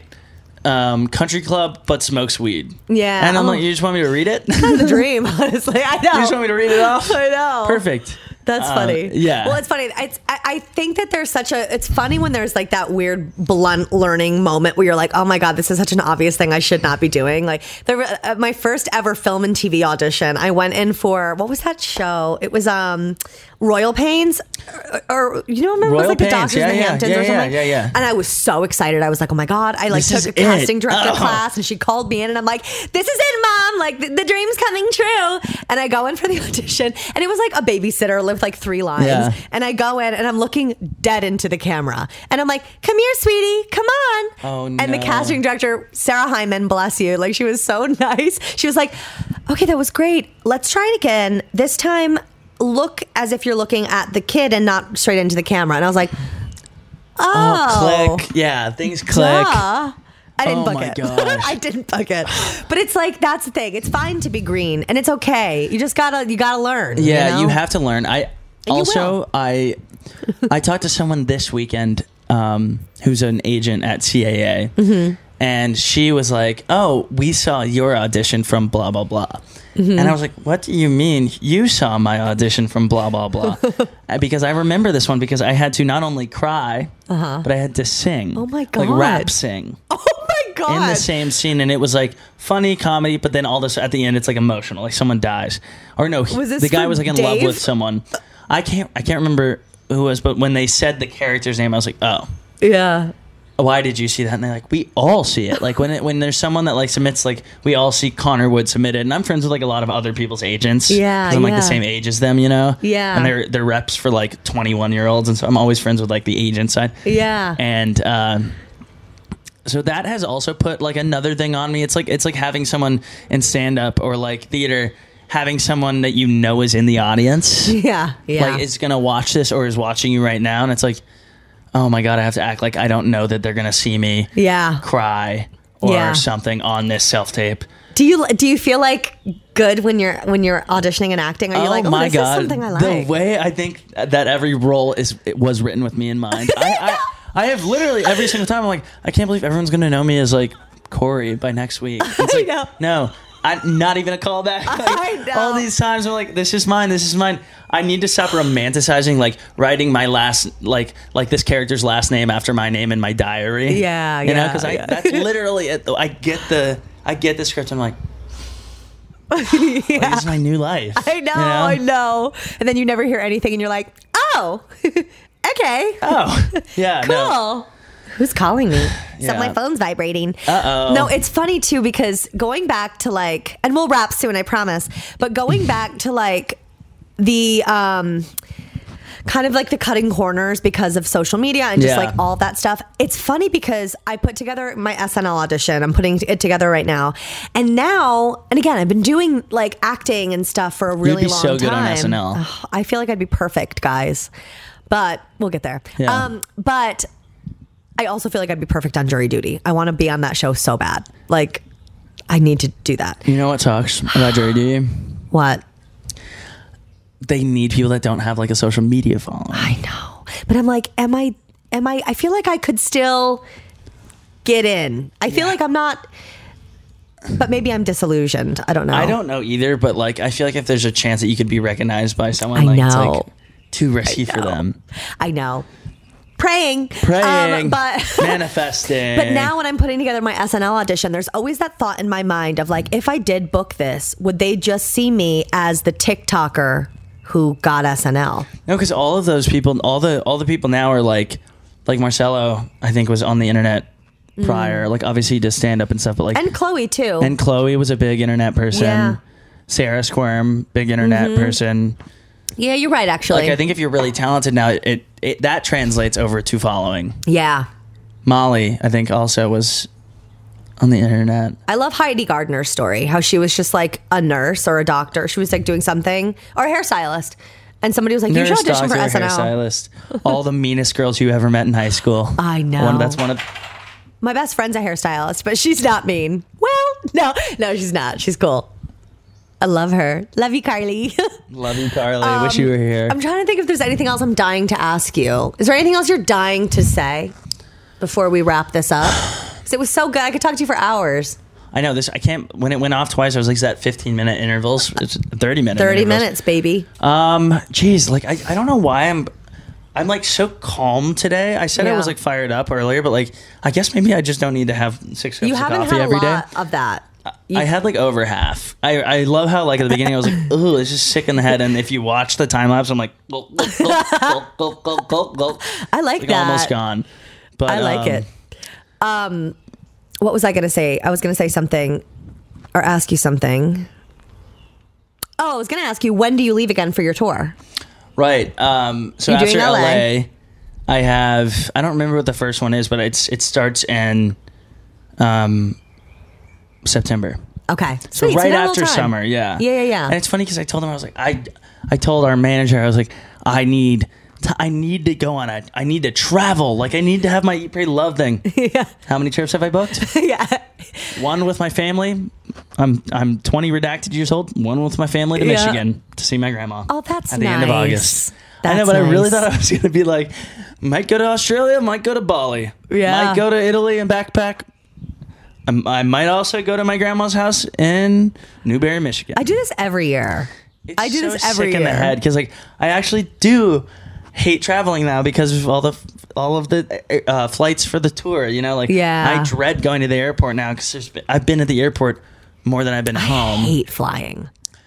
um, country club, but smokes weed. Yeah. And I'm Oh. like, you just want me to read it? you The dream, honestly. I know. just want me to read it off? I know. Perfect. That's Uh, funny. yeah. Well, it's funny. It's, I, I think that there's such a. It's funny when there's like that weird blunt learning moment where you're like, oh my god, this is such an obvious thing I should not be doing. Like, there, were- uh, my first ever film and T V audition, I went in for what was that show? It was um, Royal Pains, or, or you know, remember it was Royal like the Pains, Doctors yeah, in the yeah, Hamptons yeah, or yeah, something. yeah, yeah. And I was so excited. I was like, oh my god, I like This took is a it. casting director Oh. class, and she called me in, and I'm like, this is it, mom. Like the, the dream's coming true. And I go in for the audition, and it was like a babysitter with like three lines. Yeah. And I go in and I'm looking dead into the camera. And I'm like, come here, sweetie, come on. Oh, And the no. casting director, Sarah Hyman, bless you, like she was so nice. She was like, okay, that was great. Let's try it again. This time, look as if you're looking at the kid and not straight into the camera. And I was like, oh. Oh, click. Yeah, things click. Duh. I didn't Oh book my it. gosh. I didn't book it. But it's like that's the thing. It's fine to be green, and it's okay. You just gotta you gotta learn. Yeah, you, know? you have to learn. I you also will. I I talked to someone this weekend um, who's an agent at C A A, Mm-hmm. and she was like, "Oh, we saw your audition from blah blah blah," Mm-hmm. and I was like, "What do you mean you saw my audition from blah blah blah?" Uh, because I remember this one because I had to not only cry, but I had to sing. Uh-huh. Oh my like God. rap sing. Oh my god! In the same scene, and it was like funny comedy, but then all this at the end, it's like emotional, like someone dies, or no, he- Was this the guy for was like in love Dave? with someone. I can't, I can't remember who it was, but when they said the character's name, I was like, oh, Yeah. why did you see that? And they're like, we all see it. Like when it, when there's someone that like submits, like we all see Connor Wood submitted, and I'm friends with like a lot of other people's agents. Yeah, 'cause I'm like yeah. the same age as them, you know. Yeah. and they're they're reps for like twenty-one year olds, and so I'm always friends with like the agent side. Yeah. And um, so that has also put like another thing on me. It's like it's like having someone in stand up or like theater, having someone that you know is in the audience. Yeah. Yeah. Like is gonna watch this or is watching you right now, and it's like, oh my god, I have to act like I don't know that they're gonna see me yeah. cry or Yeah. something on this self tape. Do you do you feel like good when you're when you're auditioning and acting? Are you oh like, oh, my this God. is something I like? The way I think that every role is it was written with me in mind. I, I I have literally every single time I'm like, I can't believe everyone's gonna know me as like Corey by next week. It's like, I know. No. I, not even a callback. Like, I know. All these times I'm like, this is mine, this is mine. I need to stop romanticizing like writing my last like like this character's last name after my name in my diary. Yeah, you know, yeah, because I yeah. that's literally it. I get the I get the script. I'm like, yeah. like, this is my new life. I know, you know? I know. And then you never hear anything, and you're like, oh, okay, Oh, yeah, cool. no. Who's calling me? So Yeah. my phone's vibrating. Uh-oh. No, it's funny too because going back to like, and we'll wrap soon, I promise. But going back to like the um, kind of like the cutting corners because of social media and just Yeah. like all that stuff. It's funny because I put together my S N L audition. I'm putting it together right now, and now, and again, I've been doing like acting and stuff for a really be long so time. good on S N L. Ugh, I feel like I'd be perfect, guys. But we'll get there. Yeah. Um, but. I also feel like I'd be perfect on Jury Duty. I want to be on that show so bad. Like, I need to do that. You know what sucks about jury duty? What? They need people that don't have like a social media following. I know. But I'm like, am I, am I, I feel like I could still get in. I feel Yeah. like I'm not, but maybe I'm disillusioned. I don't know. I don't know either, but like I feel like if there's a chance that you could be recognized by someone, I like it's know. like too risky for know. them. I know. Praying. Praying, Um, but manifesting. But now when I'm putting together my S N L audition, there's always that thought in my mind of like, if I did book this, would they just see me as the TikToker who got S N L? No, because all of those people, all the all the people now are like, like Marcelo, I think was on the internet prior. Like obviously he does stand up and stuff, but like And Chloe too. and Chloe was a big internet person. Yeah. Sarah Squirm, big internet person. yeah, you're right, actually. Like I think if you're really talented now, it, it that translates over to following. yeah. Molly, I think, also was on the internet. I love Heidi Gardner's story, how she was just like a nurse or a doctor. She was like doing something, or a hairstylist. And somebody was like, you should Nurse, audition for doctor, S N L. hairstylist. All the meanest girls you ever met in high school. I know. One, that's one of. My best friend's a hairstylist, but she's not mean. Well, no, no, she's not. She's cool. I love her. Love you, Carly. Love you, Carly. Wish you were here. I'm trying to think if there's anything else I'm dying to ask you. Is there anything else you're dying to say before we wrap this up? Because it was so good. I could talk to you for hours. I know this. I can't. When it went off twice, I was like, "Is that fifteen minute intervals? It's thirty minute. thirty intervals. minutes, baby. Um, geez, like I, I don't know why I'm, I'm like so calm today. I said I Yeah. was like fired up earlier, but like I guess maybe I just don't need to have six cups You of haven't coffee had a every day. lot of that. You- I had like over half. I, I love how like at the beginning I was like, "Ooh, it's just sick in the head." And if you watch the time lapse, I'm like, gulp, gulp, gulp, gulp, gulp, gulp, gulp, gulp. I like like that. almost gone. But I like um, it. Um, what was I going to say? I was going to say something or ask you something. Oh, I was going to ask you, when do you leave again for your tour? Right. Um, so You're doing after L A. L A, I have. I don't remember what the first one is, but it's it starts in um, September. Okay. So Sweet, right you got a after little time. summer, yeah. Yeah, yeah, yeah. And it's funny because I told him I was like, I, I told our manager I was like, I need, to, I need to go on a, I need to travel. Like I need to have my Eat, Pray, Love thing. Yeah. How many trips have I booked? Yeah. One with my family. I'm I'm twenty redacted years old. One with my family to Yeah. Michigan to see my grandma. Oh, that's at the end of nice. August. I know, That's but I really nice. thought I was going to be like, might go to Australia, might go to Bali, Yeah. might go to Italy and backpack. I, I might also go to my grandma's house in Newberry, Michigan. I do this every year. It's I do so this every sick in the year. head because like I actually do hate traveling now because of all the all of the uh, flights for the tour. You know, like Yeah. I dread going to the airport now because I've been at the airport more than I've been I home. hate flying.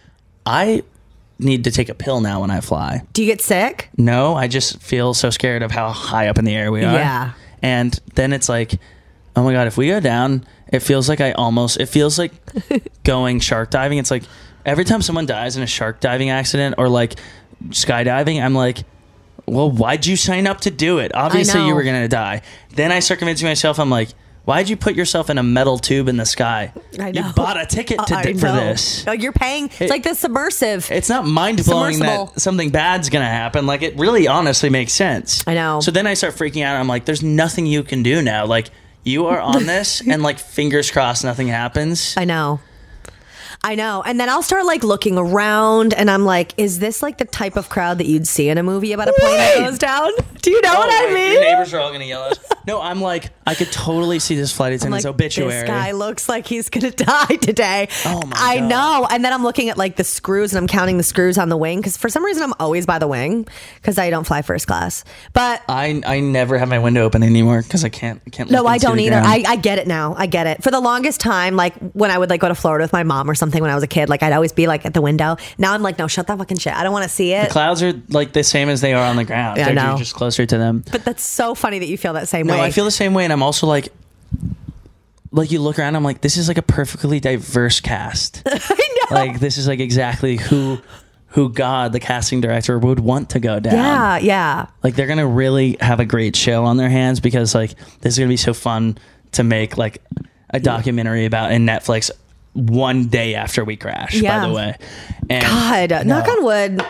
I need to take a pill now when I fly. Do you get sick? No, I just feel so scared of how high up in the air we are. Yeah. And then it's like, oh my God, if we go down, it feels like I almost, it feels like going shark diving. It's like every time someone dies in a shark diving accident or like skydiving, I'm like, well, why'd you sign up to do it? Obviously know. you were going to die. Then I start convincing myself, I'm like, why'd you put yourself in a metal tube in the sky? I know. You bought a ticket to, I for know. this. Like you're paying. It's like the submersive. It's not mind blowing Submersible. that something bad's gonna happen. Like it really, honestly makes sense. I know. So then I start freaking out. I'm like, "There's nothing you can do now. Like you are on this, and like fingers crossed, nothing happens." I know. I know. And then I'll start like looking around and I'm like, is this like the type of crowd that you'd see in a movie about a plane that goes down? Do you know Oh, what I wait, mean? Your neighbors are all gonna yell at us. No, I'm like, I could totally see this flight I'm attendant's like, obituary. this guy looks like he's gonna die today. Oh my I God. know. And then I'm looking at like the screws and I'm counting the screws on the wing because for some reason I'm always by the wing because I don't fly first class. But I I never have my window open anymore because I can't I can't. no, look I into don't the either. ground. I, I get it now. I get it. For the longest time, like when I would like go to Florida with my mom or something when I was a kid, like I'd always be like at the window. Now I'm like, no, shut that fucking shit. I don't want to see it. Clouds are like the same as they are on the ground. Yeah, I They're know. just closer to them. But that's so funny that you feel that same No, way. I feel the same way, and I'm also like, like you look around, I'm like, this is like a perfectly diverse cast. I know. Like this is like exactly who, who God, the casting director, would want to go down. yeah, yeah. Like they're gonna really have a great show on their hands because like this is gonna be so fun to make like a documentary about in Netflix one day after we crash. Yeah. By the way, and God, no. knock on wood.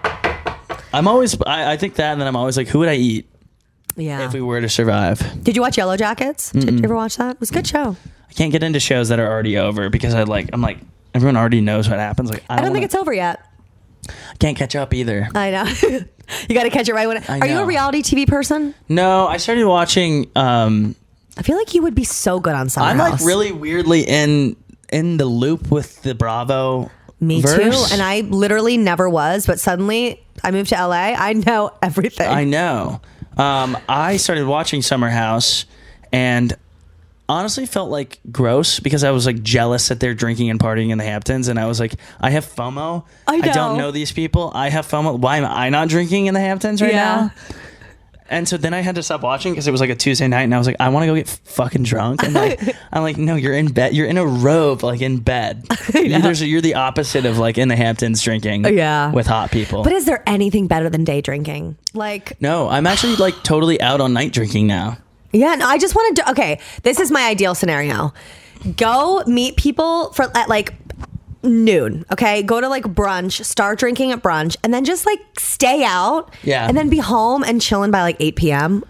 I'm always I, I think that, and then I'm always like, who would I eat Yeah. if we were to survive? Did you watch Yellow Jackets? Did you ever watch that? It was a good show. I can't get into shows that are already over because I like I'm like everyone already knows what happens. Like I I don't, don't think wanna- it's over yet. I can't catch up either. I know. You got to catch it right when it. I Are you a know. reality T V person? No, I started watching. um I feel like you would be so good on Summer I'm House. like really weirdly in in the loop with the Bravo. Me verse. too. And I literally never was, but suddenly I moved to L A. I know everything. I know. Um, I started watching Summer House and honestly felt like gross because I was like jealous that they're drinking and partying in the Hamptons, and I was like, I have FOMO. I know. don't know these people. I have FOMO. Why am I not drinking in the Hamptons right Yeah. now? And so then I had to stop watching because it was like a Tuesday night, and I was like, I want to go get fucking drunk. And like, I'm like, no, you're in bed. You're in a robe, like in bed. You're, there's- you're the opposite of like in the Hamptons drinking. Yeah. With hot people. But is there anything better than day drinking? Like, no, I'm actually like totally out on night drinking now. yeah, no, I just want to do, okay, this is my ideal scenario. Go meet people for at like noon, okay? Go to like brunch, start drinking at brunch, and then just like stay out. Yeah. And then be home and chilling by like eight p.m.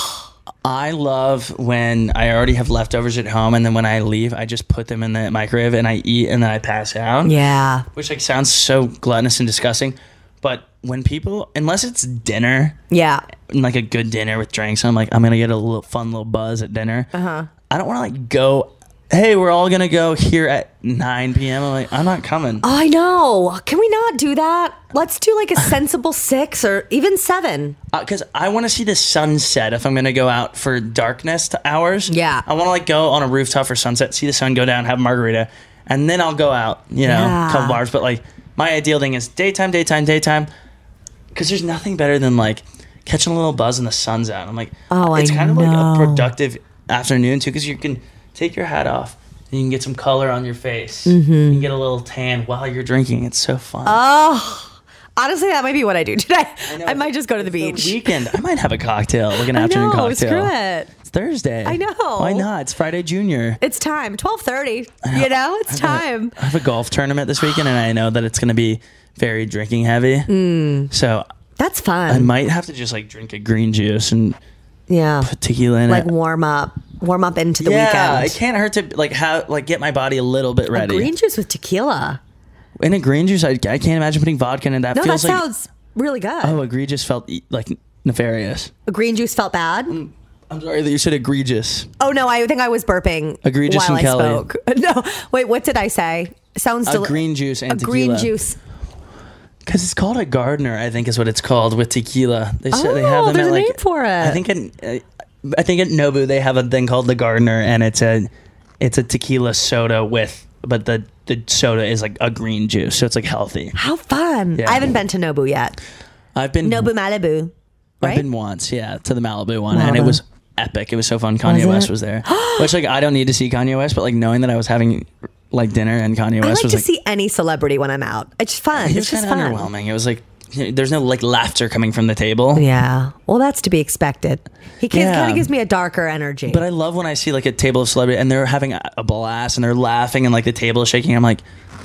I love when I already have leftovers at home, and then when I leave, I just put them in the microwave and I eat, and then I pass out. Yeah. Which like sounds so gluttonous and disgusting, but when people, unless it's dinner, Yeah. and like a good dinner with drinks, I'm like, I'm gonna get a little fun little buzz at dinner. Uh-huh. I don't want to like go. Hey, we're all gonna go here at nine p.m. I'm like, I'm not coming. I know. Can we not do that? Let's do like a sensible six or even seven. Because I want to see the sunset if I'm going to go out for darkness to hours. Yeah. I want to like go on a rooftop for sunset, see the sun go down, have a margarita, and then I'll go out, you know, Yeah. a couple bars. But like my ideal thing is daytime, daytime, daytime. Because there's nothing better than like catching a little buzz and the sun's out. I'm like, Oh, it's I kind of like know. a productive afternoon too, because you can take your hat off and you can get some color on your face. Mm-hmm. You can get a little tan while you're drinking. It's so fun. Oh, honestly, that might be what I do today. I, know. might just go to the The beach. weekend, I might have a cocktail, like an I afternoon know, cocktail. screw it. It's Thursday. I know. Why not? It's Friday Junior. It's time. twelve thirty. You know, it's time. I have a golf tournament this weekend, and I know that it's going to be very drinking heavy. Mm. So That's I fun. might have to just like drink a green juice and Yeah. put tequila in Like it. warm up. Warm up into the Yeah, weekend. it can't hurt to like have like get my body a little bit A ready. green juice with tequila. In a green juice, I, I can't imagine putting vodka in it. That No, that feels like sounds really good. oh, egregious felt e- like nefarious. A green juice felt bad. I'm sorry that you said egregious. Oh no, I think I was burping Egregious while and I Kelly. spoke. No, wait, what did I say? Sounds A deli- green juice and a green tequila. juice. Because it's called a Gardner, I think is what it's called with tequila. They said they Oh, have them there's at a like name for it. I think at, I think at Nobu they have a thing called the Gardner, and it's a it's a tequila soda with, but the the soda is like a green juice, so it's like healthy. How fun! Yeah. I haven't been to Nobu yet. I've been Nobu Malibu, right? I've been once, yeah, to the Malibu one, and it Malibu. was epic. It was so fun. Kanye Was West it? was there, which like I don't need to see Kanye West, but like knowing that I was having like dinner and Kanye I West like was to like see any celebrity when I'm out. It's fun. it It's was just kind of fun. underwhelming. It was like there's no like laughter coming from the table. Yeah. Well, that's to be expected. He Yeah. kind of gives me a darker energy. But I love when I see like a table of celebrity and they're having a a blast and they're laughing and like the table is shaking. I'm like,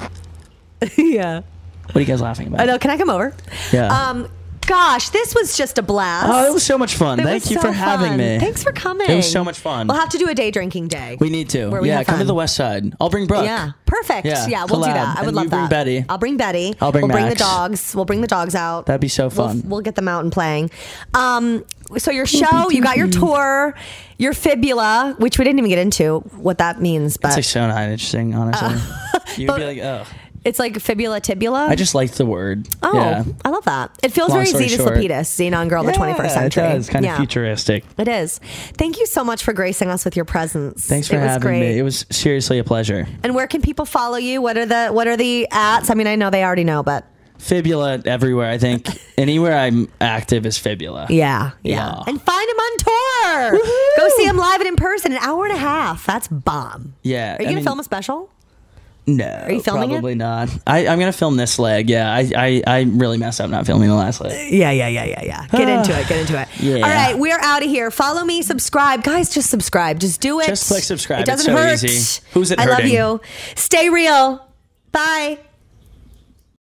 yeah. what are you guys laughing about? I know. Can I come over? Yeah. Um. Gosh, this was just a blast. Oh, it was so much fun. It Thank was you so for having fun. me. Thanks for coming. It was so much fun. We'll have to do a day drinking day. We need to. Where we yeah, have come to fun. the west side. I'll bring Brooke. Yeah. Perfect. perfect. Yeah, Yeah, we'll do collab. that. I would And love you bring that. Betty. I'll bring Betty. I'll bring We'll bring the Max. dogs. We'll bring the dogs out. That'd be so fun. We'll, we'll get them out and playing. Um, so your show, you got your tour, your fibula, which we didn't even get into what that means, but It's like so not interesting, honestly. Uh, You'd be like, oh. it's like fibula tibula. I just liked the word. Oh, yeah. I love that. It feels Long very story Zetus short. Lapidus, Xenon Girl of the twenty-first century. It does. Kind Yeah. of futuristic. It is. Thank you so much for gracing us with your presence. Thanks for it was having great. me. It was seriously a pleasure. And where can people follow you? What are the what are the ats? I mean, I know they already know, but Fibula everywhere, I think. Anywhere I'm active is Fibula. yeah, yeah. Yeah. And find him on tour. Go see him live and in person. An hour and a half. That's bomb. Yeah. Are you I gonna mean, film a special? No. Are you filming Probably it? not. I, I'm going to film this leg. Yeah. I, I, I really messed up not filming the last leg. Yeah, yeah, yeah, yeah, yeah. Get into it. Get into it. Yeah. All right, we're out of here. Follow me, subscribe. Guys, just subscribe. Just do it. Just click subscribe. It doesn't It's so hurt. easy. Who's it I love hurting? you. Stay real. Bye.